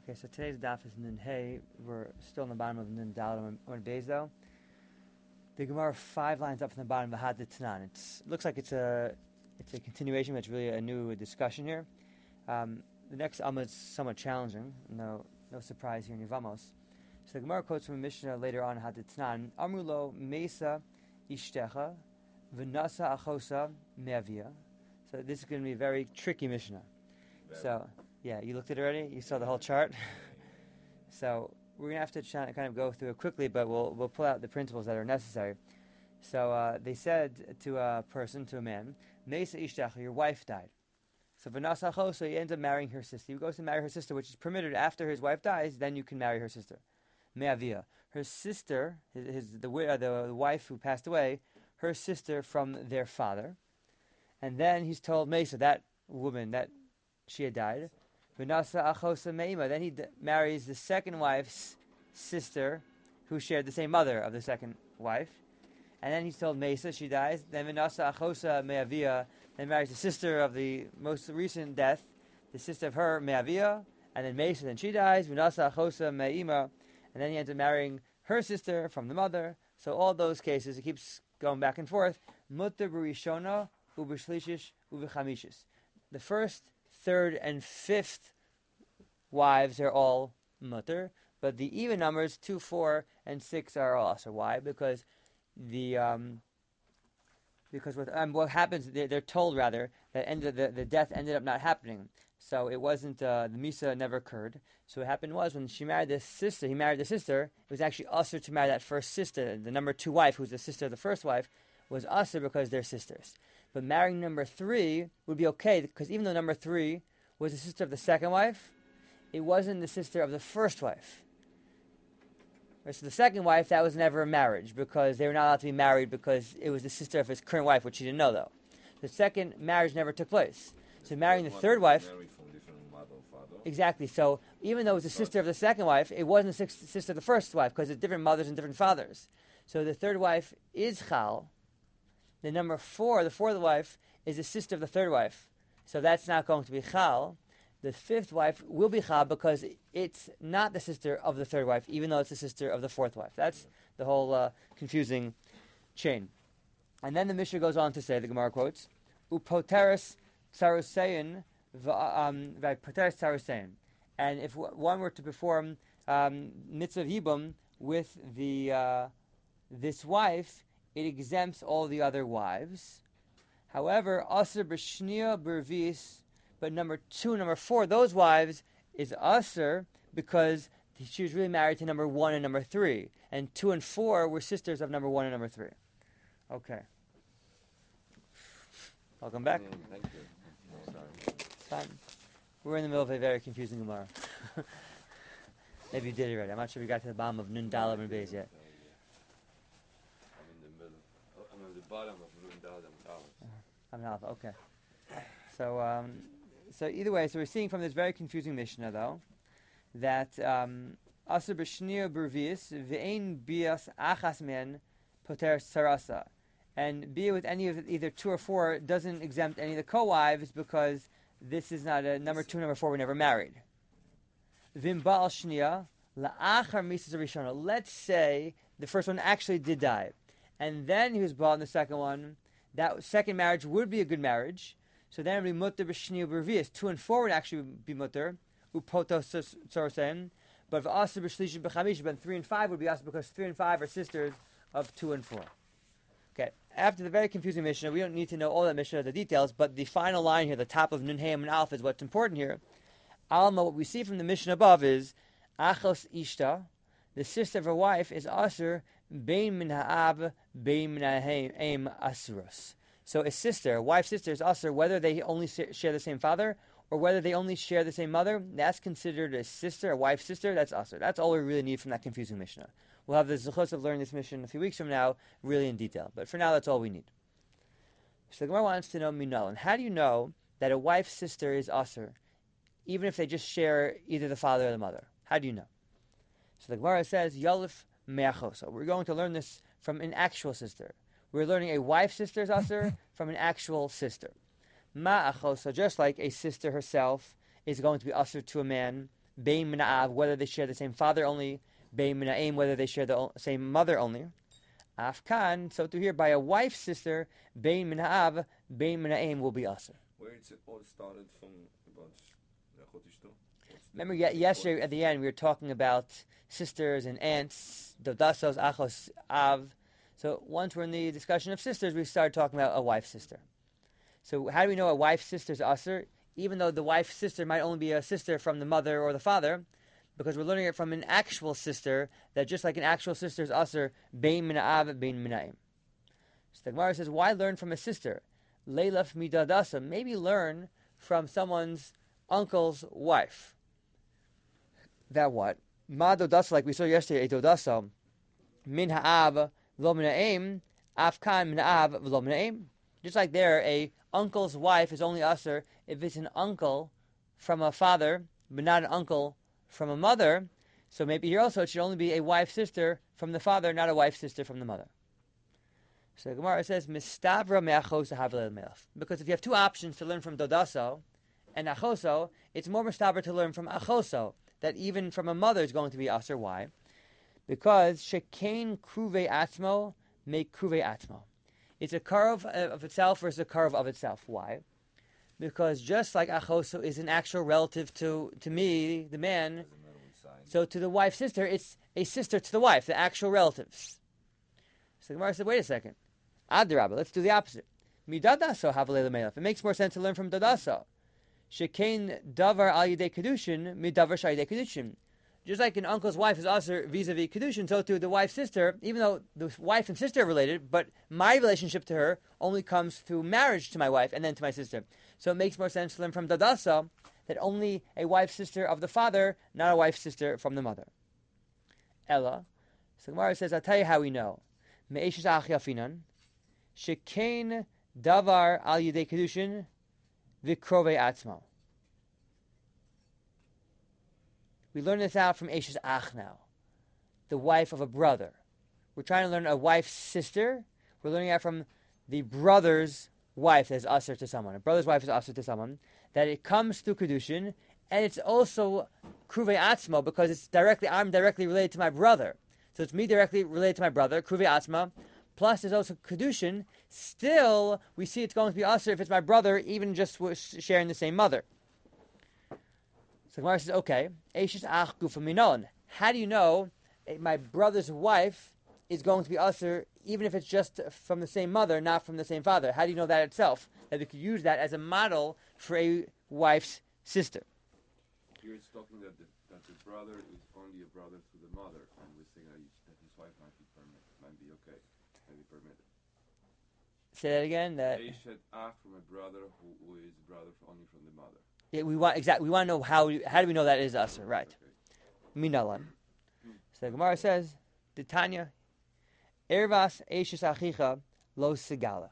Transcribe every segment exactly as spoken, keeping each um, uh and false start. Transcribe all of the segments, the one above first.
Okay, so today's daf is Nun Hey. We're still on the bottom of Nun Dalet on Beis though. The Gemara five lines up from the bottom of Had Tanan. It looks like it's a it's a continuation, but it's really a new discussion here. Um, the next Amma is somewhat challenging. No no surprise here in Yevamos. So the Gemara quotes from a Mishnah later on Had Tanan. Amrulo Mesa Ishtecha V'nasa Achosa Meavia. So this is going to be a very tricky Mishnah. Very. So. Yeah, you looked at it already? You saw the whole chart? So we're going to have to try, kind of go through it quickly, but we'll we'll pull out the principles that are necessary. So uh, they said to a person, to a man, Meisa Ishtach, your wife died. So Vanasa Chosa, he ends up marrying her sister. He goes to marry her sister, which is permitted after his wife dies, then you can marry her sister. Me'avia. Her sister, his, his the, uh, the, the wife who passed away, her sister from their father. And then he's told Meisa, that woman, that she had died. V'nasa achosa me'ima. Then he d- marries the second wife's sister, who shared the same mother of the second wife. And then he's told Mesa, she dies. Then v'nasa achosa me'avia. Then marries the sister of the most recent death, the sister of her me'avia. And then Mesa, then she dies. V'nasa achosa me'ima. And then he ends up marrying her sister from the mother. So all those cases, it keeps going back and forth. Mutter b'rishona u'b'shlishish u'b'chamishis. The first, third, and fifth wives are all mutter, but the even numbers, two, four, and six are all asr. Why? Because the um, because what um, what happens? They're, they're told rather that ended the, the death ended up not happening. So it wasn't uh, the misa never occurred. So what happened was when she married the sister, he married the sister. It was actually asr to marry that first sister, the number two wife, who's the sister of the first wife, was asr because they're sisters. But marrying number three would be okay, because even though number three was the sister of the second wife, it wasn't the sister of the first wife. So the second wife, that was never a marriage, because they were not allowed to be married because it was the sister of his current wife, which he didn't know, though. The second marriage never took place. So marrying the third wife... Exactly. So even though it was the sister of the second wife, it wasn't the sister of the first wife, because it's different mothers and different fathers. So the third wife is chal. The number four, the fourth wife, is the sister of the third wife. So that's not going to be chal. The fifth wife will be chal because it's not the sister of the third wife, even though it's the sister of the fourth wife. That's the whole uh, confusing chain. And then the Mishnah goes on to say, the Gemara quotes, Upoteres tsarusein v'poteres tsarusein. And if one were to perform um, mitzvah yibum with the uh, this wife, it exempts all the other wives. However, Asr b'shnia b'rvis, but number two and number four, those wives, is Asr because she was really married to number one and number three. And two and four were sisters of number one and number three. Okay. Welcome back. Mm, thank you. No, sorry. It's fine. We're in the middle of a very confusing Gemara. Maybe you did it already. I'm not sure we got to the bottom of Nun Dalet and Beis yet. I'm in the middle. I'm at the bottom of Nun Dalet and Aleph. I'm an alpha. Okay. So, um, so either way, so we're seeing from this very confusing Mishnah, though, that Asr b'shnia b'rvis v'ein bias achas men poter sarasa, and bia with any of either two or four doesn't exempt any of the co-wives because this is not a number two, number four were never married. Vim ba'al shnia la'achar misas rishona. Let's say the first one actually did die, and then he was bought in the second one. That second marriage would be a good marriage. So then it would be mutter b'shnia b'rvius. Two and four would actually be mutter. Upoto sorosen. But if asr b'shlish b'chamish, but three and five would be asr because three and five are sisters of two and four. Okay. After the very confusing Mishnah, we don't need to know all that Mishnah, the details, but the final line here, the top of Nun Hayim and Alpha, is what's important here. Alma, what we see from the Mishnah above is Achos Ishta, the sister of her wife, is asr bein min ha'ab, bein min ha'aim asrus. So a sister, a wife's sister, is asr whether they only share the same father or whether they only share the same mother. That's considered a sister, a wife's sister. That's asr. That's all we really need from that confusing Mishnah. We'll have the zechus of learning this Mishnah a few weeks from now, really in detail. But for now, that's all we need. So the Gemara wants to know minal. And how do you know that a wife's sister is asr, even if they just share either the father or the mother? How do you know? So the Gemara says, Yalif me'achosa. We're going to learn this from an actual sister. We're learning a wife's sister is asr from an actual sister. Ma'achosa, just like a sister herself is going to be asr to a man bein mina'av, whether they share the same father only, bein mina'im, whether they share the same mother only. Afkan, so to here, by a wife's sister, bein mina'av, bein mina'im will be asr. Where it's all started from about Achot Ishto? Remember, yesterday at the end, we were talking about sisters and aunts, dodasos, achos, av. So once we're in the discussion of sisters, we started talking about a wife's sister. So how do we know a wife's sister is asr? Even though the wife's sister might only be a sister from the mother or the father, because we're learning it from an actual sister, that just like an actual sister is asr, bein mina'av, bein mina'im. So the Gemara says, why learn from a sister? Leilaf midadasa, maybe learn from someone's uncle's wife. That what? Ma dodasa, like we saw yesterday, a dodasa, min ha'av v'lo mina'im, afkan min ha'av v'lo mina'im. Just like there, a uncle's wife is only asr if it's an uncle from a father, but not an uncle from a mother. So maybe here also it should only be a wife sister from the father, not a wife sister from the mother. So the Gemara says, Mistavra me'achosa havlel melech. Because if you have two options to learn from dodaso and achoso, it's more mistavra to learn from achoso, that even from a mother is going to be asr. Why? Because shekain kruve atmo make kruve atmo. It's a curve of itself versus a curve of itself. Why? Because just like achoso is an actual relative to, to me, the man, so to the wife's sister, it's a sister to the wife, the actual relatives. So the Gemara said, wait a second. Adrabah, let's do the opposite. Midadaso havalei lemelech. It makes more sense to learn from dadaso. Shekain davar al yidei kedushin midavar shayidei kedushin. Just like an uncle's wife is asr vis-a-vis kedushin, so too the wife's sister, even though the wife and sister are related, but my relationship to her only comes through marriage to my wife and then to my sister. So it makes more sense to learn from dadasa that only a wife's sister of the father, not a wife's sister from the mother. Ella. So Gemara says, I'll tell you how we know. Me'eshes ach yafinan, shekain davar al yidei kedushin v'krove atzmo. We learn this out from Eshes Ach now, the wife of a brother. We're trying to learn a wife's sister. We're learning out from the brother's wife that is asr to someone. A brother's wife is asr to someone. That it comes through kedushin, and it's also kruve atzma because it's directly. I'm directly related to my brother, so it's me directly related to my brother. Kruve atzma. Plus, there's also kedushin. Still, we see it's going to be asr if it's my brother, even just sharing the same mother. So Gemara says, okay, Eishes ach gufa minon. How do you know my brother's wife is going to be usher, even if it's just from the same mother, not from the same father? How do you know that itself? That we could use that as a model for a wife's sister. Here it's talking that the, that the brother is only a brother to the mother, and we're saying that, that his wife might be permitted, might be okay, might be permitted. Say that again. That Eishes ach from a brother who, who is brother only from the mother. Yeah, we want exactly. We want to know how. How do we know that is usher? Right. Minalan. So the Gemara says, "The Tanya, ervas eishes achicha lo segala."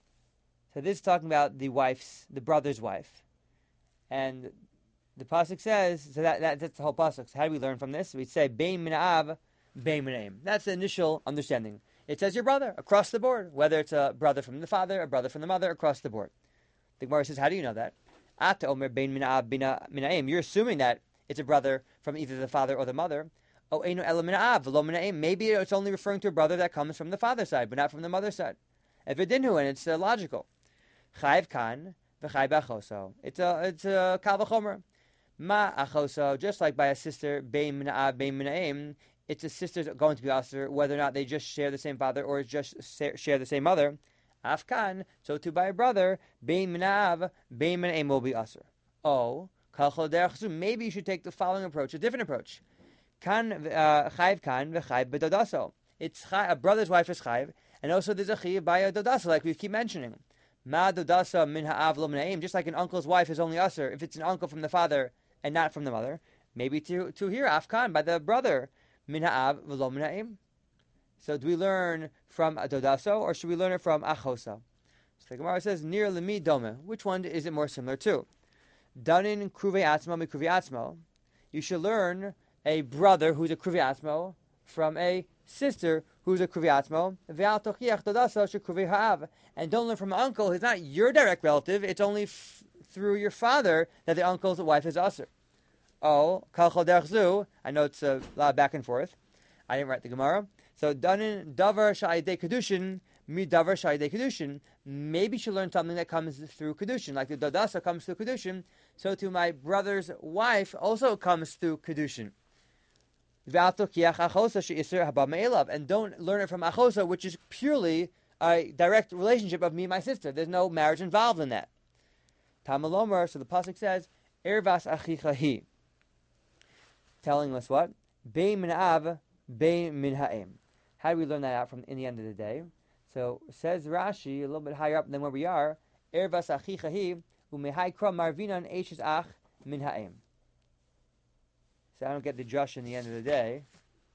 So this is talking about the wife's, the brother's wife, and the pasuk says. So that, that that's the whole pasuk. So how do we learn from this? We say bein mina'av, bein mina'im. That's the initial understanding. It says your brother across the board, whether it's a brother from the father, a brother from the mother, across the board. The Gemara says, how do you know that? Ata omer bein mina'av mina'im. You're assuming that it's a brother from either the father or the mother. Oh, einu ela mina'av v'lo mina'im. Maybe it's only referring to a brother that comes from the father's side, but not from the mother's side. If it didn't, and it's uh, logical. Chayv kan v'chayv achoso. It's a it's a kal v'chomer. Ma achoso, just like by a sister bein mina'av bein mina'im, it's a sister's going to be asur whether or not they just share the same father or just share the same mother. Afkan, so too by a brother, bein mina'av, bein mina'im will be asur. Oh, kalchol derech zu. Maybe you should take the following approach, a different approach. Kan chayv kan v'chayv b'dodaso. It's chay, a brother's wife is chayv, and also there's a chayv by a dodaso, like we keep mentioning. Ma dodasa min ha'av lo mina'im. Just like an uncle's wife is only asur if it's an uncle from the father and not from the mother. Maybe to to here afkan by the brother min ha'av v'lo mina'im. So do we learn from a dodaso, or should we learn it from achosa? So the Gemara says, Nir lemi dome. Which one is it more similar to? Danin kruve atzmo mi kruve atzmo. You should learn a brother who's a kruve atzmo from a sister who's a kruve atzmo. Ve'al tochiach dodaso she kruve ha'av. And don't learn from an uncle who's not your direct relative. It's only f- through your father that the uncle's wife is usher. Oh, kal chol derech zu. I know it's a lot of back and forth. I didn't write the Gemara. So danin davar sha'idei kedushin mi davar sha'idei kedushin. Maybe she'll learn something that comes through kedushin, like the dodasa comes through kedushin. So to my brother's wife also comes through kedushin. And don't learn it from achosa, which is purely a direct relationship of me and my sister. There's no marriage involved in that. Tamalomar, so the pasuk says, Ervas achicha hi. Telling us what? Bein min av, bein min ha'em. How do we learn that out from in the end of the day? So says Rashi, a little bit higher up than where we are, Ervas achicha hi, umehai kra marvinan eshes ach min ha'em. So I don't get the drush in the end of the day.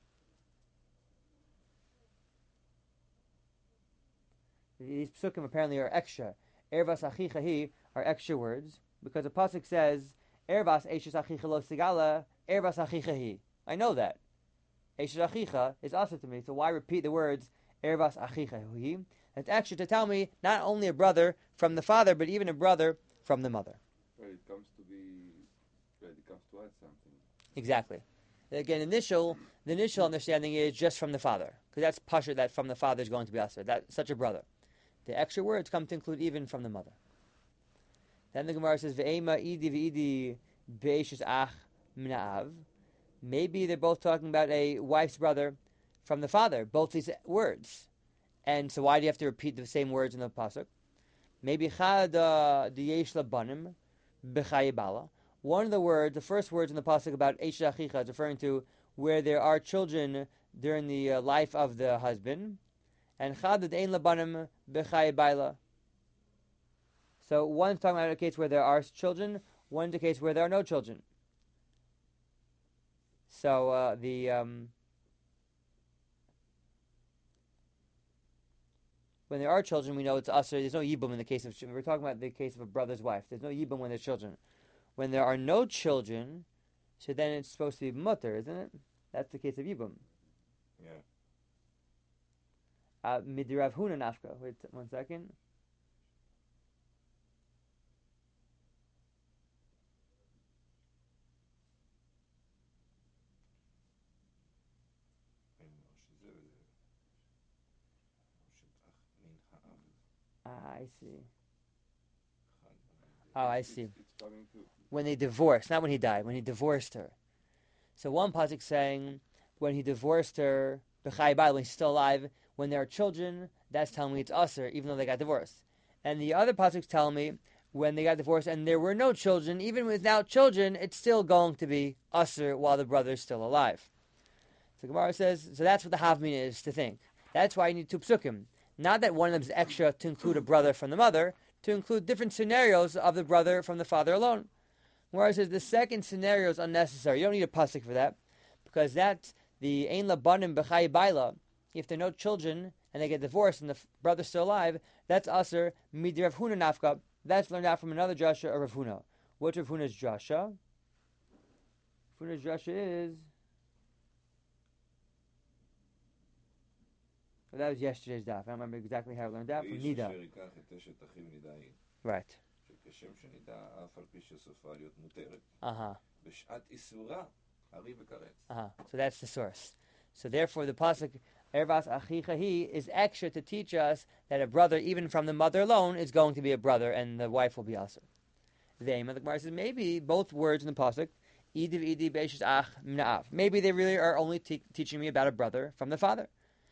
These psukim apparently are extra. Ervas achicha hi are extra words, because the pasuk says, Ervas eshes achicha lo sigala, Ervas achicha hi. I know that. Eshes achicha is also to me, so why repeat the words, Ervas achicha hi? It's extra to tell me not only a brother from the father, but even a brother from the mother. Right, it comes to be, right, it comes to add something. Exactly. Again, initial the initial understanding is just from the father, because that's pasha that from the father is going to be asr. That's such a brother. The extra words come to include even from the mother. Then the Gemara says, "Ve'ema idi ve'idi be'eshes ach mina'av." Maybe they're both talking about a wife's brother from the father. Both these words, and so why do you have to repeat the same words in the pasuk? Maybe chad diyesh labanim b'chayibala. One of the words, the first words in the pasuk about eshes achicha, is referring to where there are children during the uh, life of the husband, and chad ein labanim b'chayibala. So one's talking about a case where there are children, one's a case where there are no children. So uh, the um, when there are children, we know it's usher. There's no yibum in the case of. We're talking about the case of a brother's wife. There's no yibum when there's children. When there are no children, so then it's supposed to be mutter, isn't it? That's the case of yibum. Yeah. Uh, Midirav Huna nafka. Wait one second. Ah, I see. Oh, I see. It's, it's coming to When they divorced, not when he died, when he divorced her. So one pasuk saying when he divorced her, b'chai bai, when he's still alive, when there are children, that's telling me it's usher, even though they got divorced. And the other pasuk's telling me when they got divorced and there were no children, even without children, it's still going to be usher while the brother's still alive. So Gemara says, so that's what the havmina is to think. That's why you need two psukim. Not that one of them is extra to include a brother from the mother, to include different scenarios of the brother from the father alone. Gemara says the second scenario is unnecessary. You don't need a pasuk for that, because that's the ein labanim b'chai baila. If there are no children and they get divorced and the brother's still alive, that's aser midi Rav Huna nafka. That's learned out from another drasha of Rav Huna. What's Rav Huna's drasha? Rav Huna's drasha is. Well, that was yesterday's daf. I don't remember exactly how I learned that from Nida. Right. Uh-huh. Uh-huh. So that's the source. So therefore the pasuk Ervas achicha hi is extra to teach us that a brother, even from the mother alone, is going to be a brother, and the wife will be also. The Gemara says maybe both words in the pasuk, idiv idiv beishes ach mna'av. Maybe they really are only te- teaching me about a brother from the father.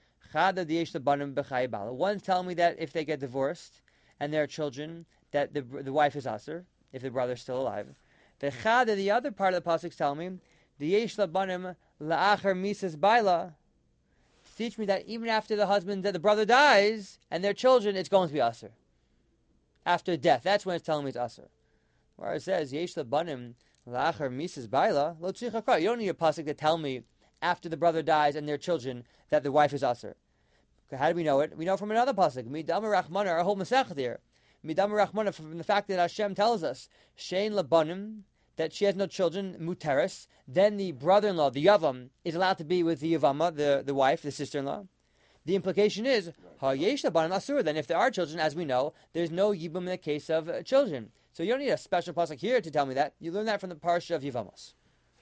One's telling me that if they get divorced and there are children, that the the wife is aser if the brother's still alive. The the other part of the pasuk is telling me the yesh labanim la'achar misas baila. Teach me that even after the husband, that the brother dies and their children, it's going to be aser. After death, that's when it's telling me it's aser. Where it says yesh labanim la'achar misas baila lo tzricha. You don't need a pasuk to tell me after the brother dies and their children that the wife is aser. How do we know it? We know from another pasuk. Midam rachmana, our whole masechet here. Midam rachmana, from the fact that Hashem tells us shein labanim, that she has no children, muteris. Then the brother-in-law, the yavam, is allowed to be with the yavama, the, the wife, the sister-in-law. The implication is hayesh labanim asur. Then, if there are children, as we know, there's no yibum in the case of uh, children. So you don't need a special pasuk here to tell me that. You learn that from the parsha of Yivamos.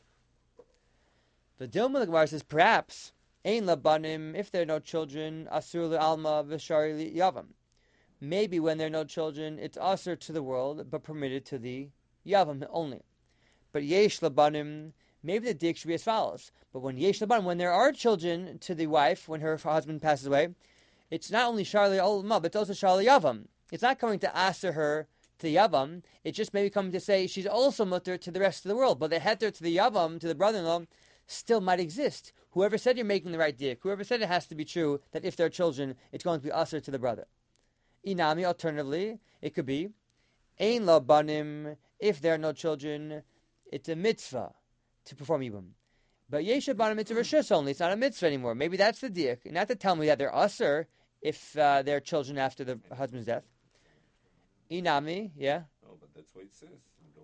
The Dilma the Gemara says perhaps ein labanim if there are no children asur alma v'shari yavam. Maybe when there are no children, it's asur to the world but permitted to the yavam only. But yesh labanim, maybe the dik should be as follows. But when yesh labanim, when there are children to the wife when her husband passes away, it's not only shari alma but it's also shari yavam. It's not coming to asur her to the yavam. It's just maybe coming to say she's also mutter to the rest of the world. But the heter to the yavam, to the brother-in-law, still might exist. Whoever said you're making the right dik, whoever said it has to be true that if there are children, it's going to be asur to the brother. Inami, alternatively, it could be ein la banim, if there are no children, it's a mitzvah to perform yibum. But yesh banim, it's a reshus only. It's not a mitzvah anymore. Maybe that's the dik. Not to tell me that they're asur if uh, they're children after the husband's death. Inami, yeah. No, but that's what it says.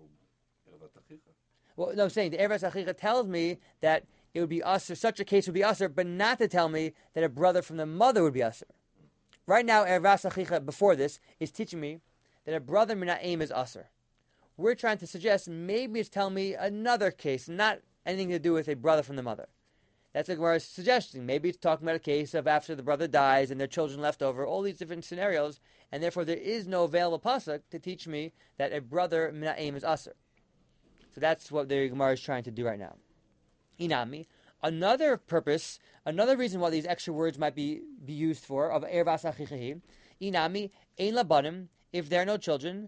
Well, no, I'm saying the Ervas Achicha tells me that it would be asur, such a case would be asur, but not to tell me that a brother from the mother would be asur. Right now, Ervas Achicha, before this, is teaching me that a brother mina'im is asur. We're trying to suggest maybe it's telling me another case, not anything to do with a brother from the mother. That's what Gemara is suggesting. Maybe it's talking about a case of after the brother dies and their children left over, all these different scenarios, and therefore there is no available pasuk to teach me that a brother mina'im is asur. So that's what the Gemara is trying to do right now. Inami. Another purpose, another reason why these extra words might be, be used for, of Ervas Achichahi, Inami, Ein Labanim, if there are no children,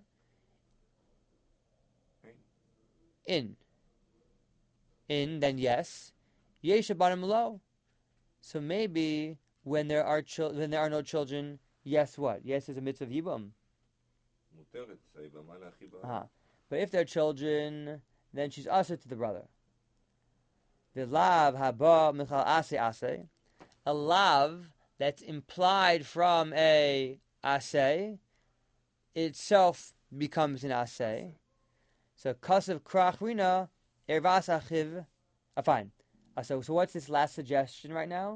in. In, then yes. Yesh Labanim lo. So maybe when there are chil- when there are no children, yes what? Yes is a mitzvah of Yibum. Uh-huh. But if they're children, then she's asur to the brother. The lav haba michal ase ase, a lav that's implied from a ase itself becomes an ase. So kasav krachrina ervas achiv. Ah, fine. Uh, so, so what's this last suggestion right now?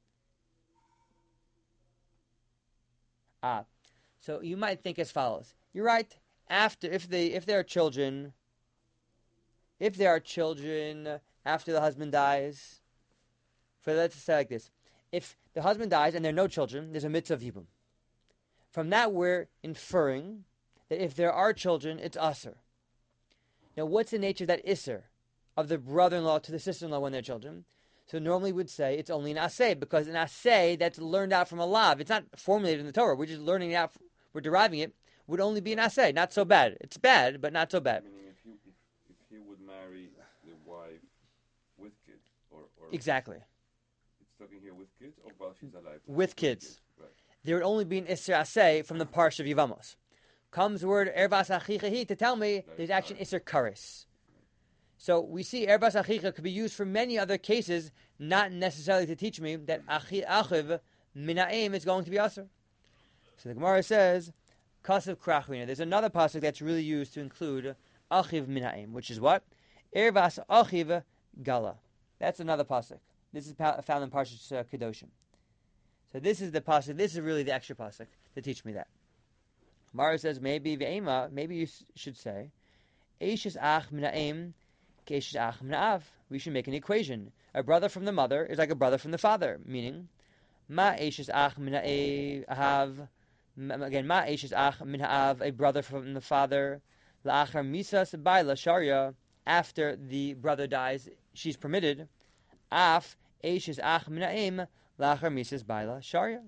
Ah, so you might think as follows. You're right. After, if they, if there are children, if there are children after the husband dies, for let's say like this: if the husband dies and there are no children, there's a mitzvah of yibum. From that, we're inferring that if there are children, it's asur. Now, what's the nature of that isser of the brother-in-law to the sister-in-law when they're children? So normally we'd say it's only an asay, because an asay that's learned out from a lav. It's not formulated in the Torah. We're just learning it out. We're deriving it. Would only be an asay. Not so bad. It's bad, but not so bad. Meaning if you if, if he would marry the wife with kids, or, or exactly. It's talking here with kids, or while she's alive. With, with kids. kids. Right. There would only be an isser asay from the parsha of Yivamos. Comes the word ervas achichahi to tell me there's actually an isser kares. So we see Ervas Achicha could be used for many other cases, not necessarily to teach me that Achi Achiv Mina'im is going to be Asr. So the Gemara says, Kasav Krachrina. There's another pasuk that's really used to include Achiv Mina'im, which is what? Ervas Achiv Gala. That's another pasuk. This is found in Parshas uh, Kedoshim. So this is the pasuk. This is really the extra pasuk to teach me that. Gemara says, maybe Ve'ema, maybe you should say, Eishes Ach Mina'im we should make an equation. A brother from the mother is like a brother from the father, meaning ma eishes ach min ha'av. Again, ma eishes ach min ha'av, a brother from the father. La'achar misas ba'ila sharia. After the brother dies, she's permitted. Af eishes ach min ha'im la'achar misas ba'ila sharia.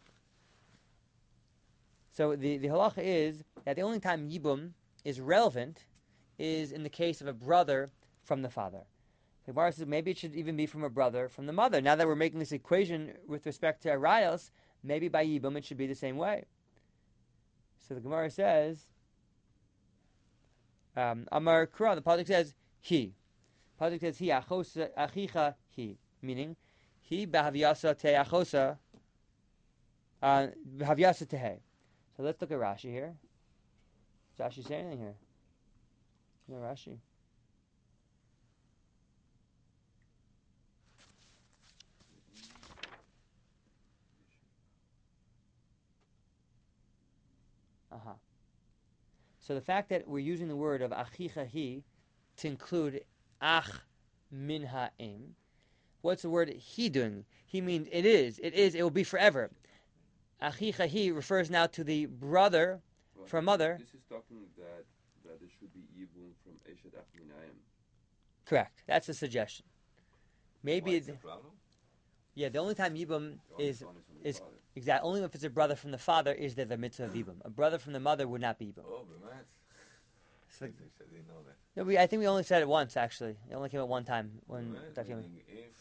So the the halacha is that the only time yibum is relevant is in the case of a brother from the father. The Gemara says maybe it should even be from a brother from the mother. Now that we're making this equation with respect to Arayos, maybe by Yibum it should be the same way. So the Gemara says, um, Amar Kura, the pasuk says, he. The pasuk says, he, achosa, achicha, he. Meaning, he, bahavyasa te achosa, uh, bahavyasa tehe. So let's look at Rashi here. Does Rashi say anything here? No, Rashi. Uh-huh. So the fact that we're using the word of achicha hi to include ach min ha'im What's the word he doing? He means it is. It is. It will be forever. Achicha he refers now to the brother Well, from mother. This is talking that that there should be Yibum from Eshet Ach Minayim. Correct. That's a suggestion. Maybe. Why, It, it's a problem? yeah, the only time Yibum The only is son is from the is father. exact. Only if it's a brother from the father is there the mitzvah of Yibum. A brother from the mother would not be Yibum. Oh, באמת? So, I didn't know that. no, we, I think we only said it once. Actually, it only came out one time when באמת? Daf Yomi. Meaning if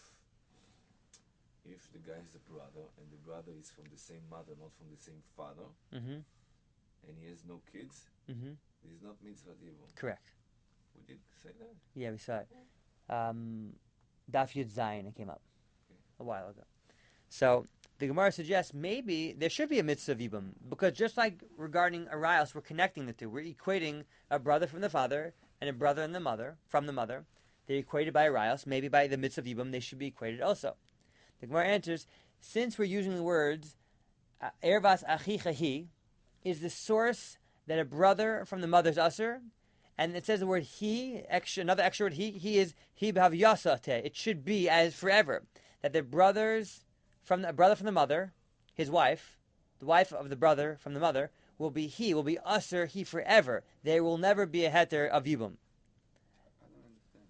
if the guy is a brother and the brother is from the same mother, not from the same father, Mm-hmm. and he has no kids, Mm-hmm. he's not mitzvah yibum. Correct. We did say that. Yeah, we saw it. Um, Daf Yud Zayin, it came up a while ago. So the Gemara suggests maybe there should be a mitzvah of Yibum, because just like regarding Arias, we're connecting the two. We're equating a brother from the father and a brother and the mother from the mother. They're equated by Arias. Maybe by the mitzvah of Yibum, they should be equated also. The Gemara answers, since we're using the words uh, Ervas Achicha Hi, is the source that a brother from the mother's usher, and it says the word he, extra, another extra word he, he is he b'hav yasate. It should be as forever that the brothers from the brother from the mother, his wife, the wife of the brother from the mother, will be he, will be usher he forever. There will never be a heter of yibum. I don't understand.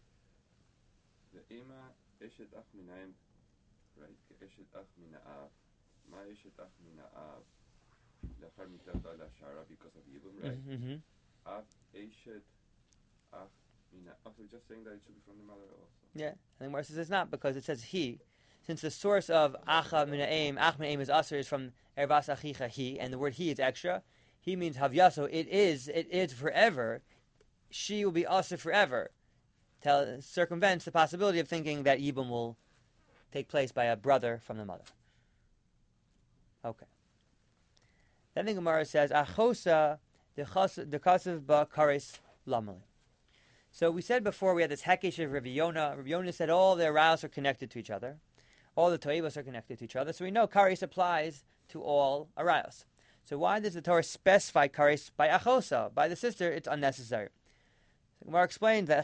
The Ema Eshet Ach Minayim, right? Eshet Ach Mina'av. Ma Eshet Ach Mina'av. Lachar Mitata La Shara because of Yibum, right? Mm-hmm. Av Eshet Ach Mina'av. Oh, so just saying that it should be from the mother also. Yeah, and the Gemara says it's not, because it says he. Since the source of acha mina'im, ach mina'im is usher, is from ervas achicha he, and the word he is extra. He means havyaso. It is. It is forever. She will be usher forever. Tell, circumvents the possibility of thinking that yibum will take place by a brother from the mother. Okay. Then the Gemara says achosa the kasav ba kares lamali. So we said before we had this hekesh of Rabbi Yonah. Rabbi Yonah said all the arousals are connected to each other. All the toivos are connected to each other. So we know kares applies to all arousals. So why does the Torah specify kares by achosa? By the sister, it's unnecessary. So Gemara explains that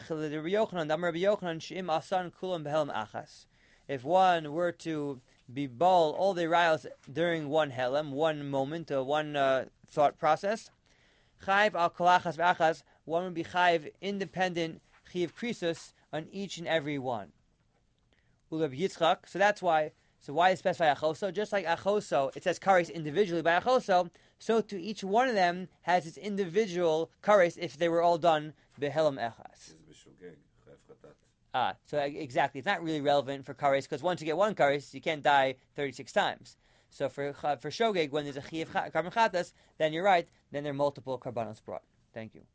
if one were to be ball all the arousals during one helem, one moment, or one uh, thought process, chayv al kolachas v'achas, one would be chayv independent chiv krisus on each and every one. Ulab Yitzchak. So that's why. So why is specify achoso? Just like achoso, it says kares individually by achoso. So to each one of them has its individual kares if they were all done behelam echas. Ah, so exactly, it's not really relevant for kares because once you get one kares, you can't die thirty-six times. So for for shogeg, when there's a chiv carbon chatas, then you're right. Then there are multiple karbanos brought. Thank you.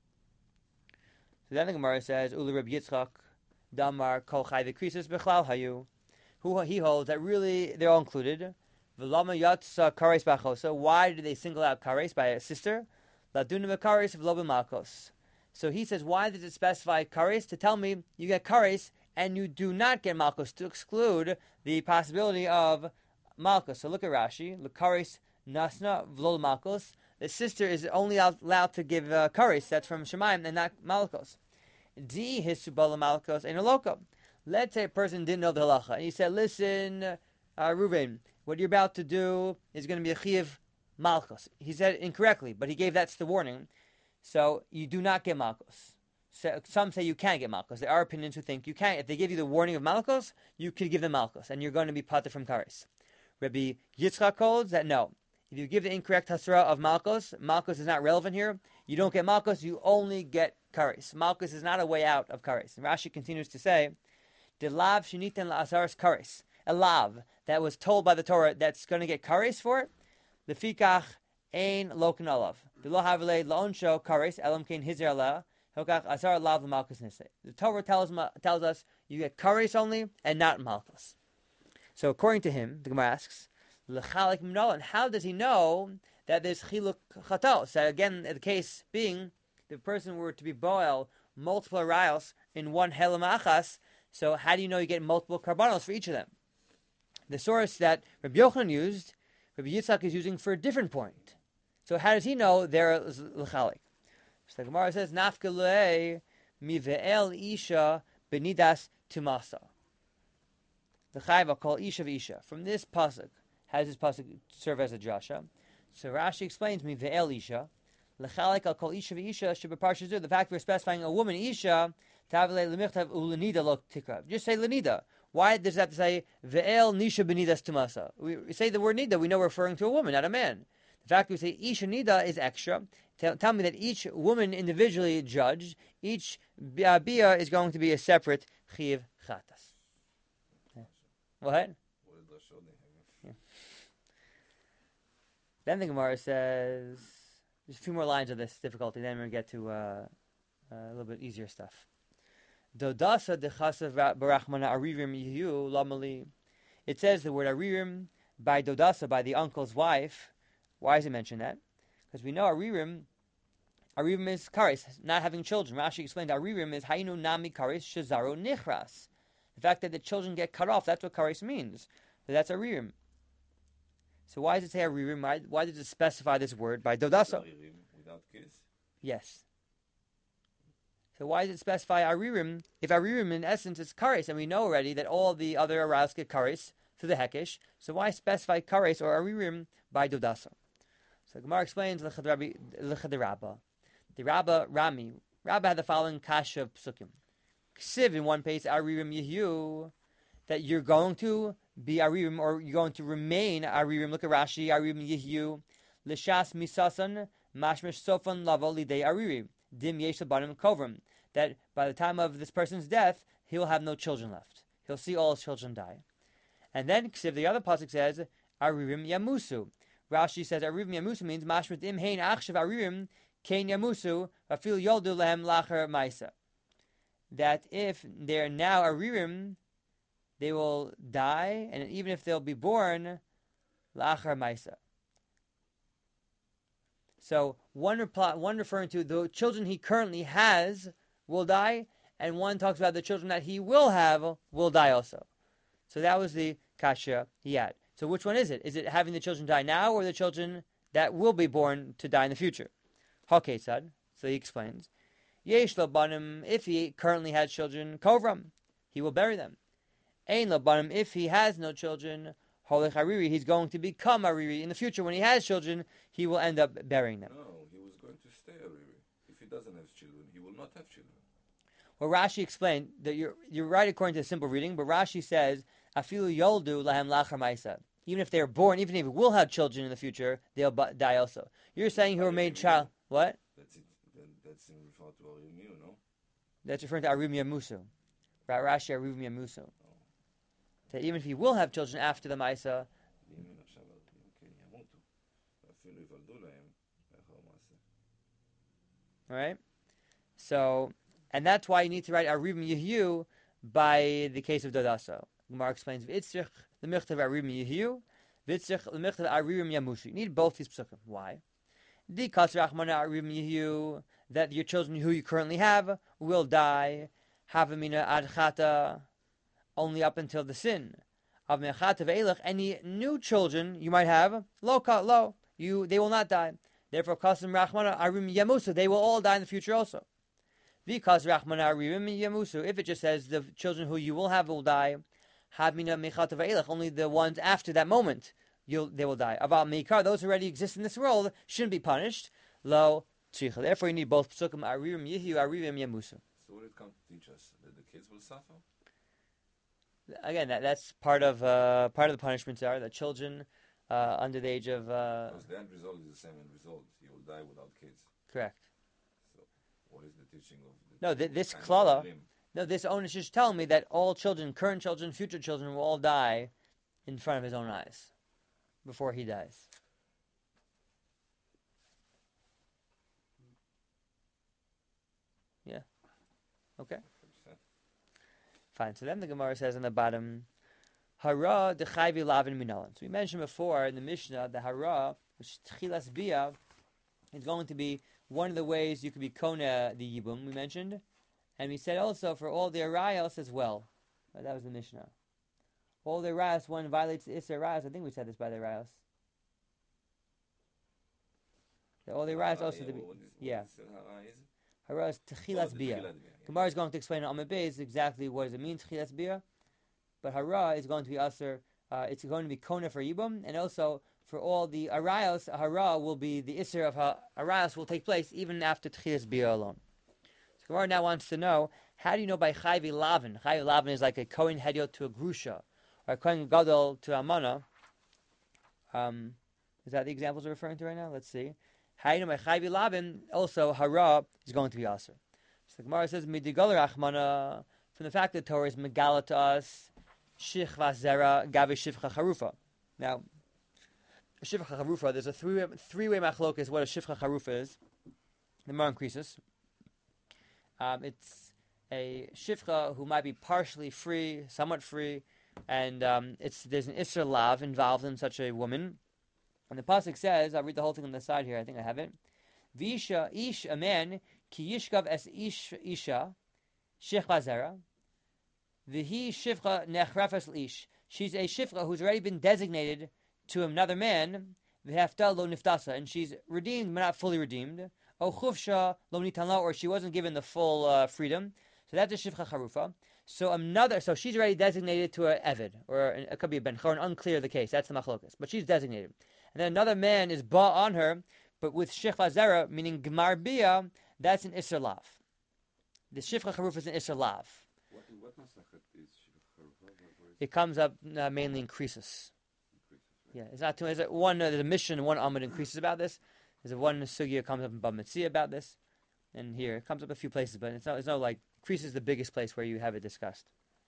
So then the Gemara says, Ula Reb Yitzchak, Damar Kol Chai V'Krisus B'Chlal Hayu. Who he holds that really they're all included. V'Lama Yatsa Kares B'Achosa. Why do they single out Kares by a sister? Laduna V'Kares V'Lo B'Malkos. So he says, why does it specify Kares? To tell me you get Kares and you do not get Malkos, to exclude the possibility of Malkos. So look at Rashi. L'Kares Nasna V'Lo Malkos. The sister is only allowed to give uh, Kares. That's from Shemaim and not Malkos. Di hisubala malkos in a loco. Let's say a person didn't know the halacha, and he said, "Listen, uh, Reuven, what you're about to do is going to be a chiyuv malkos." He said it incorrectly, but he gave that's the warning. So you do not get malkos. So some say you can't get malkos. There are opinions who think you can't. If they give you the warning of malkos, you could give them malkos, and you're going to be pater from kares. Rabbi Yitzchak holds that no. If you give the incorrect hasra of malkos, malkos is not relevant here. You don't get malkos, you only get kares. Malkos is not a way out of kares. And Rashi continues to say, "De lav shiniten la'azaras kares." A lav that was told by the Torah that's going to get kares for it. Lefikach ein loken alav. De lo havle laonsho kares elam kein hizer la hokach azar lav malkos nise. The Torah tells tells us you get kares only and not malkos. So according to him, the Gemara asks, L'chalik minol, and how does he know that there's chiluk chatos? So again, the case being, the person were to be boil multiple rayos in one helam achas, so how do you know you get multiple karbanos for each of them? The source that Rabbi Yochanan used, Rabbi Yitzchak is using for a different point. So how does he know they're l'chalik? So the Gemara says, Nafka le'ei mi ve'el isha benidas tumasa. the chayva call isha v'isha. From this pasuk, how does this pasuk serve as a drasha? So Rashi explains me ve'el isha. L'chalik al kol isha v'isha shebeparsha. The fact we're specifying a woman isha tavle lemichtav ulenida lo tikra. Just say lenida. Why does that have to say ve'el nisha benidas tumasa? We, we say the word nida. We know we're referring to a woman, not a man. The fact we say isha nida is extra. Tell, tell me that each woman individually judged, each uh, bia is going to be a separate chiv chatas. Yeah. What? Yeah. Then the Gemara says, there's a few more lines of this difficulty, then we're going to get to uh, uh, a little bit easier stuff. Dodasa dechasav barachmana aririm yihu lamali. It says the word aririm by Dodasa, by the uncle's wife. Why does it mention that? Because we know aririm, aririm is karis, not having children. Rashi explained aririm is hainu nami karis shazaro nichras. The fact that the children get cut off, that's what karis means. So that's aririm. So why does it say aririm? Why, why does it specify this word by Dodasa? Without kids? Yes. So why does it specify aririm? If aririm in essence is karis, and we know already that all the other aroused get karis through the hekesh, so why specify karis or aririm by Dodasa? So Gemara explains L'chad Rabba. The Rabba Rami. Rabba had the following kasha of psukim. Ksiv in one place aririm yehyu, that you're going to be aririm, or you're going to remain aririm. Look at Rashi, aririm yehyu l'shas misasan mashmesh sofan lavo lidei aririm dim yesh lebanim kovrim. That by the time of this person's death, he will have no children left. He'll see all his children die. And then Ksiv, the other pasuk says aririm yamusu. Rashi says aririm yamusu means mashmet im hein achshav aririm kein yamusu afil yoldu lehem lacher maisa. That if they're now aririm, they will die, and even if they'll be born, lachar maisa. So one reply, one referring to the children he currently has will die, and one talks about the children that he will have will die also. So that was the kasha he had. So which one is it? Is it having the children die now, or the children that will be born to die in the future? Hakesad. So he explains. Yesh labanim, if he currently has children, kovram, he will bury them. Ein labanim, if he has no children, holech ariri, he's going to become ariri. In the future, when he has children, he will end up burying them. No, he was going to stay ariri. If he doesn't have children, he will not have children. Well, Rashi explained that you're you're right according to the simple reading, but Rashi says, afilu yoldu lahem lachar ma'isa. Even if they're born, even if he will have children in the future, they'll die also. You're saying he will made child. What? That's it. That's in referring to Arim, no? That's referring to Arim Yamusu. Rashi Arim Yamusu. That even if he will have children after the Maisa. Right? So, and that's why you need to write Arim Yehyu by the case of Dodasa. Gemara explains, V'itzrich l'michtav Arim Yehyu, V'itzrich l'michtav Arim Yamusu. You need both these psukim. Why? Dikas Rachmana Arim Yehyu, that your children who you currently have will die. Havamina adchata, only up until the sin. Av mechata ve'elach, any new children you might have, lo lo, you they will not die. Therefore, kasam Rachmana Arim Yamusu, they will all die in the future also. Because Rachmana Arim Yamusu, if it just says the children who you will have will die, havamina mechata ve'elach, only the ones after that moment You'll, they will die. Aval meikar, those who already exist in this world shouldn't be punished. Lo tzricha. Therefore, you need both psukim aririm yihyu, aririm yamusu. So what did it come to teach us? That the kids will suffer? Again, that, that's part of uh, part of the punishments are that children uh, under the age of. Uh, because the end result is the same end result. You will die without kids. Correct. So, what is the teaching of? The no, th- this kind klala. of No, this owner is just telling me that all children, current children, future children, will all die in front of his own eyes before he dies. Yeah. Okay. Fine. So then the Gemara says on the bottom, Hara dechayvi lavin minalan. So we mentioned before in the Mishnah the hara, which is tchilas bia, is going to be one of the ways you could be kona the yibum. We mentioned, and we said also for all the arayos as well. Right, that was the Mishnah. All the arayos, one violates the isser arayos. I think we said this by the arayos. All the arayos also to be yeah. Hara is tchilas bia. Gemara is going to explain on Amid Beis exactly what does it mean, tchilas bia. but hara is going to be aser. Uh, it's going to be kona for yibum, and also for all the arayos, hara will be the iser of ha- arayos will take place even after tchilas bia alone. So Gemara now wants to know, how do you know by chayvi lavin? Chayvi lavin is like a kohen hediot to a grusha, or a kohen gadol to a mana. Um, is that the examples we're referring to right now? Let's see. How do you know by chayvi lavin? Also, hara is going to be aser. So the Gemara says, midigal rachmana, from the fact that Torah is megala to us, shichva zera gavi shivcha charufa. Now, shivcha charufa, there's a three three-way machlokas what a shivcha charufa is. The Gemara increases. Um, it's a shivcha who might be partially free, somewhat free, and um, it's there's an isra lav involved in such a woman. And the pasuk says, I'll read the whole thing on the side here. I think I have it. Visha ish, a man, ki yishkav es ish isha, shivcha zera. V'hi shivcha nechrefes ish. She's a shivcha who's already been designated to another man. V'hafta lo niftasa, and she's redeemed but not fully redeemed. O chufsha lo nitan lo, or she wasn't given the full uh, freedom. So that's a shivcha charufa. So another, so she's already designated to an eved, or it could be a ben choron, unclear the case. That's the machlokas, but she's designated. And then another man is ba on her, but with shivcha zera, meaning gemar bia, that's an isser lav. The shivcha charufa is an isser lav. What, what masachet is shivcha charufa? It comes up uh, mainly in Krisus. Yeah, it's not too. There's a, one. Uh, there's a mission. One Amud increases about this. There's a one sugya comes up in Bava Metzia about this, and here it comes up a few places, but it's no. It's no like Krisus is the biggest place where you have it discussed.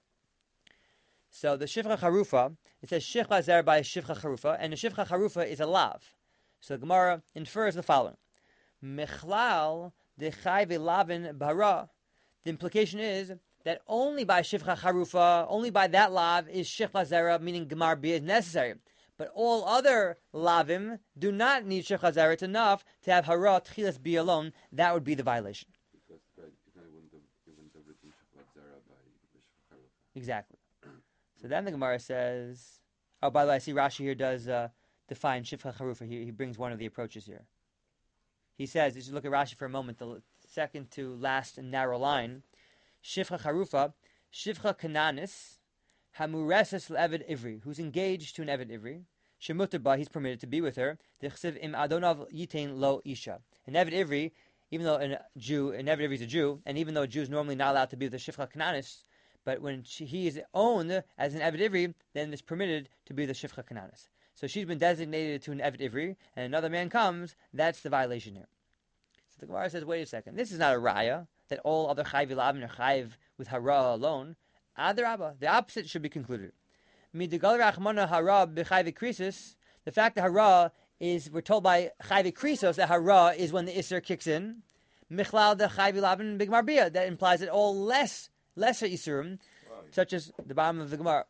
So the shivcha charufa, it says shivcha zer by shivcha charufa, and the shivcha charufa is a lav. So the Gemara infers the following: Mechlal dechayve lavin bara. The implication is that only by shivcha charufa, only by that lav is shivcha zera, meaning gemar bia, is necessary. But all other lavim do not need shivcha zera. It's enough to have hara tchilas bia alone. That would be the violation. Because right, you wouldn't have, you wouldn't have written shivcha zera by shivcha charufa. Exactly. So then the Gemara says, oh, by the way, I see Rashi here does uh, define shivcha charufa. He, he brings one of the approaches here. He says, you should look at Rashi for a moment, the second to last narrow line, shivcha charufa, shivcha kananis, hamureses le'eved ivri, who's engaged to an eved ivri, shemutar ba, he's permitted to be with her, dechsiv im adonav yitain lo isha. An eved ivri, even though a Jew, an eved ivri is a Jew, and even though a Jew is normally not allowed to be with a shivcha kananis, but when she, he is owned as an eved ivri, then it's permitted to be the shivcha kananis. So she's been designated to an eved ivri, and another man comes, that's the violation here. So the Gemara says, wait a second, this is not a raya, that all other chayv lavin are chayv with hara alone. Adarabba, the opposite should be concluded. Midigal rachmana hara b'chayv krisis, the fact that hara is, we're told by chayv krisos that hara is when the isser kicks in. Michlal the chayv lavin b'gmar bia, that implies that all less, lesser isurim, Wow. such as the bottom of the Gemara.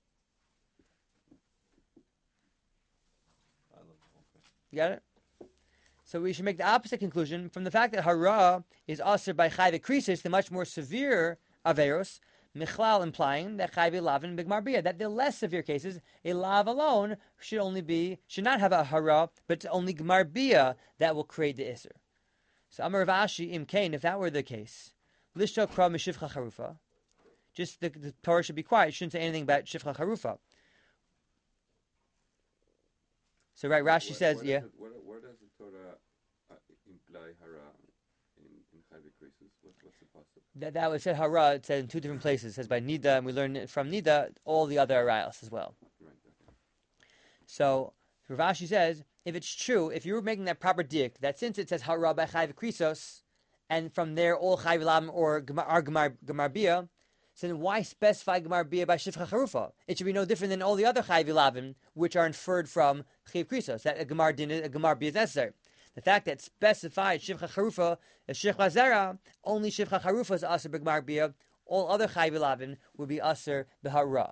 I don't know. Okay. You got it? So we should make the opposite conclusion from the fact that hara is also by chayv krisis, the much more severe averos, michlal implying that chayv lavin b'gmar bia, that the less severe cases, a lav alone should only be, should not have a hara, but only gmar bia that will create the iser. So Amar Rav Ashi im kain, if that were the case, lishto kra mishivcha charufa, just the, the Torah should be quiet. It shouldn't say anything about shivcha charufa. So right, Rashi Where- says, where yeah. Does it, where, where does the Torah uh, imply hara in, in chayv krisis? What, what's the possible? That, that was said hara, it said in two different places. It says by Nida, and we learn it from Nida all the other arayos as well. Right, okay. So Rav Ashi says, if it's true, if you were making that proper dik, that since it says hara by chayv krisos, and from there all chayv lam or gemar, or gemar, gemar bia, so then why specify gemar bia by shivcha charufa? It should be no different than all the other chayv lavim, which are inferred from chayv krisos, that a gemar din, a gemar bia is necessary. The fact that specified shivcha charufa as shivcha zera, only shivcha charufa is aser b'gemar bia, all other chayv lavim would be aser b'hara.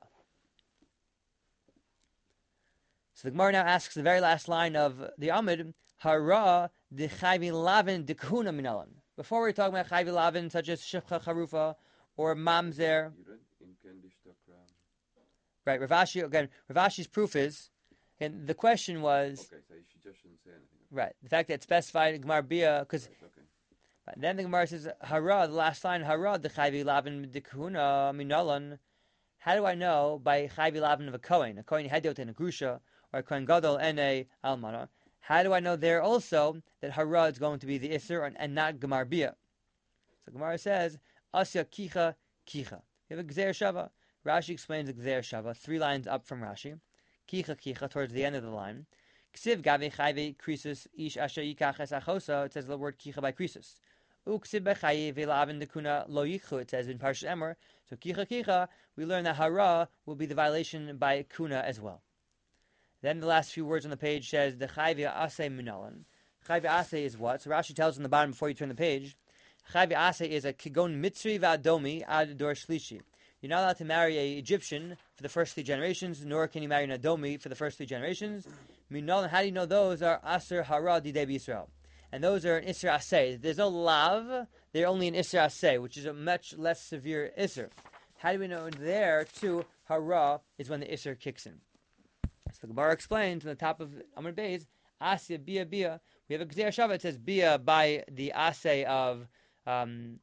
So the Gemara now asks the very last line of the Amud, hara de chayv lavin de kuna minalan. Before we're talking about chayv lavin such as shivcha charufa or mamzer, You read in ken lishto kra. right? Rav Ashi, again, Rav Ashi's proof is, and the question was, Okay, so you should just shouldn't say anything. right, the fact that it's specified in Gemar bia, because Right, okay. then the Gemara says, hara, the last line, hara de chayv lavin de kuna minalan, How do I know by Chayv Lavin of a Kohen, a Kohen Hediot and a Grusha, or a Kohen Gadol and a Almana? How do I know there also that Hara is going to be the Isser and, and not Gemar Bia? So Gemara says, Asya Kicha Kicha. You have a Gzer Shava. Rashi explains the Gzer Shava, three lines up from Rashi. Kicha Kicha, towards the end of the line. Ksiv Gavi Chayve Krisus Ish Asher Yikach Es Achosa, it says the word Kicha by Krisus. Uksiv Bechaye Velavin Dekuna Lo Yikchu, it says in Parshat Emor. So Kicha Kicha, we learn that Hara will be the violation by Kuna as well. Then the last few words on the page says the Chayve Aseh Minalan. Chayve Aseh is what? So Rashi tells on the bottom before you turn the page. Chayve Aseh is a Kigon Mitzri V'Adomi Ad Dor Shlishi. You're not allowed to marry an Egyptian for the first three generations, nor can you marry an Adomi for the first three generations. Minalan, how do you know those are Aser Hara Didei B'Yisrael? And those are an Isser Aseh. There's no Lav, they're only an Isser Aseh, which is a much less severe Isser. How do we know there, too, Hara is when the Isser kicks in? So the Gemara explains on the top of Amr Beis, Asya Bia Bia. We have a Gzer Shava. It says Bia by the Aseh of um,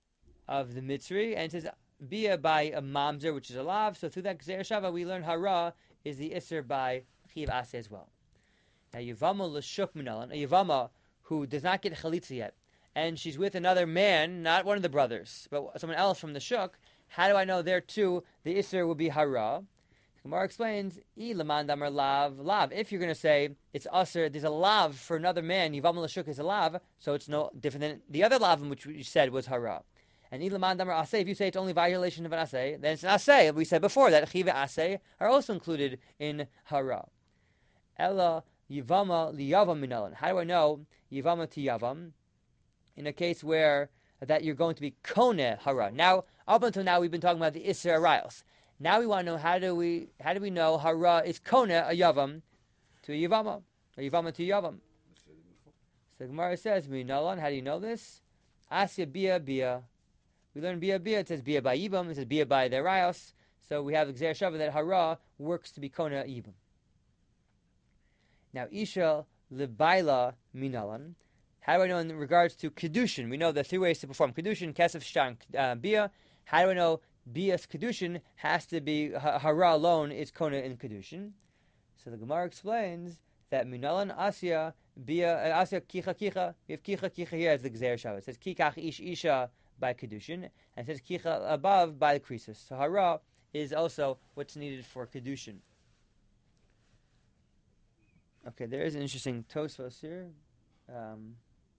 of the Mitzri, and it says Bia by a Mamzer, which is a Lav. So through that Gzer Shava, we learn Hara is the Isser by Chiv Aseh as well. Now Yavama L'Shuk Minalan, a Yavama who does not get Chalitza yet, and she's with another man, not one of the brothers, but someone else from the Shuk. How do I know there too the Isser will be Hara? Gemara explains, I laman damar lav lav. If you're going to say it's usher, there's a lav for another man. Yivam l'shuk is a lav, so it's no different than the other lav which we said was hara. And I laman damar aseh. If you say it's only violation of an aseh, then it's an aseh. We said before that chiva aseh are also included in hara. Ella yivama liyavam minalan. How do I know yivama to yavam? In a case where that you're going to be kone hara. Now, up until now, we've been talking about the isser arayos. Now we want to know how do we how do we know hara is kona a yavam to a yavama, a yavama to a yavam. So the Gemara says, Minalan, how do you know this? Asya bia bia. We learn bia bia. It says bia by yibam. It says bia by the rayos. So we have Gzer Shava that hara works to be kona yibam. Now isha lebaila minalan. How do I know in regards to kedushin? We know the three ways to perform kedushin: kesef, shtan, uh, bia. How do I know? Bias Kedushin has to be, Hara alone is Kona in Kedushin. So the Gemara explains that Minalan Asya, Bia, uh, Asya Kicha Kicha, we have Kicha Kicha here as the Gzer Shava. It says Kikach Ish Isha by Kedushin, and it says Kicha above by the Krisus. So Hara is also what's needed for Kedushin. Okay, there is an interesting Tosfos here. Um,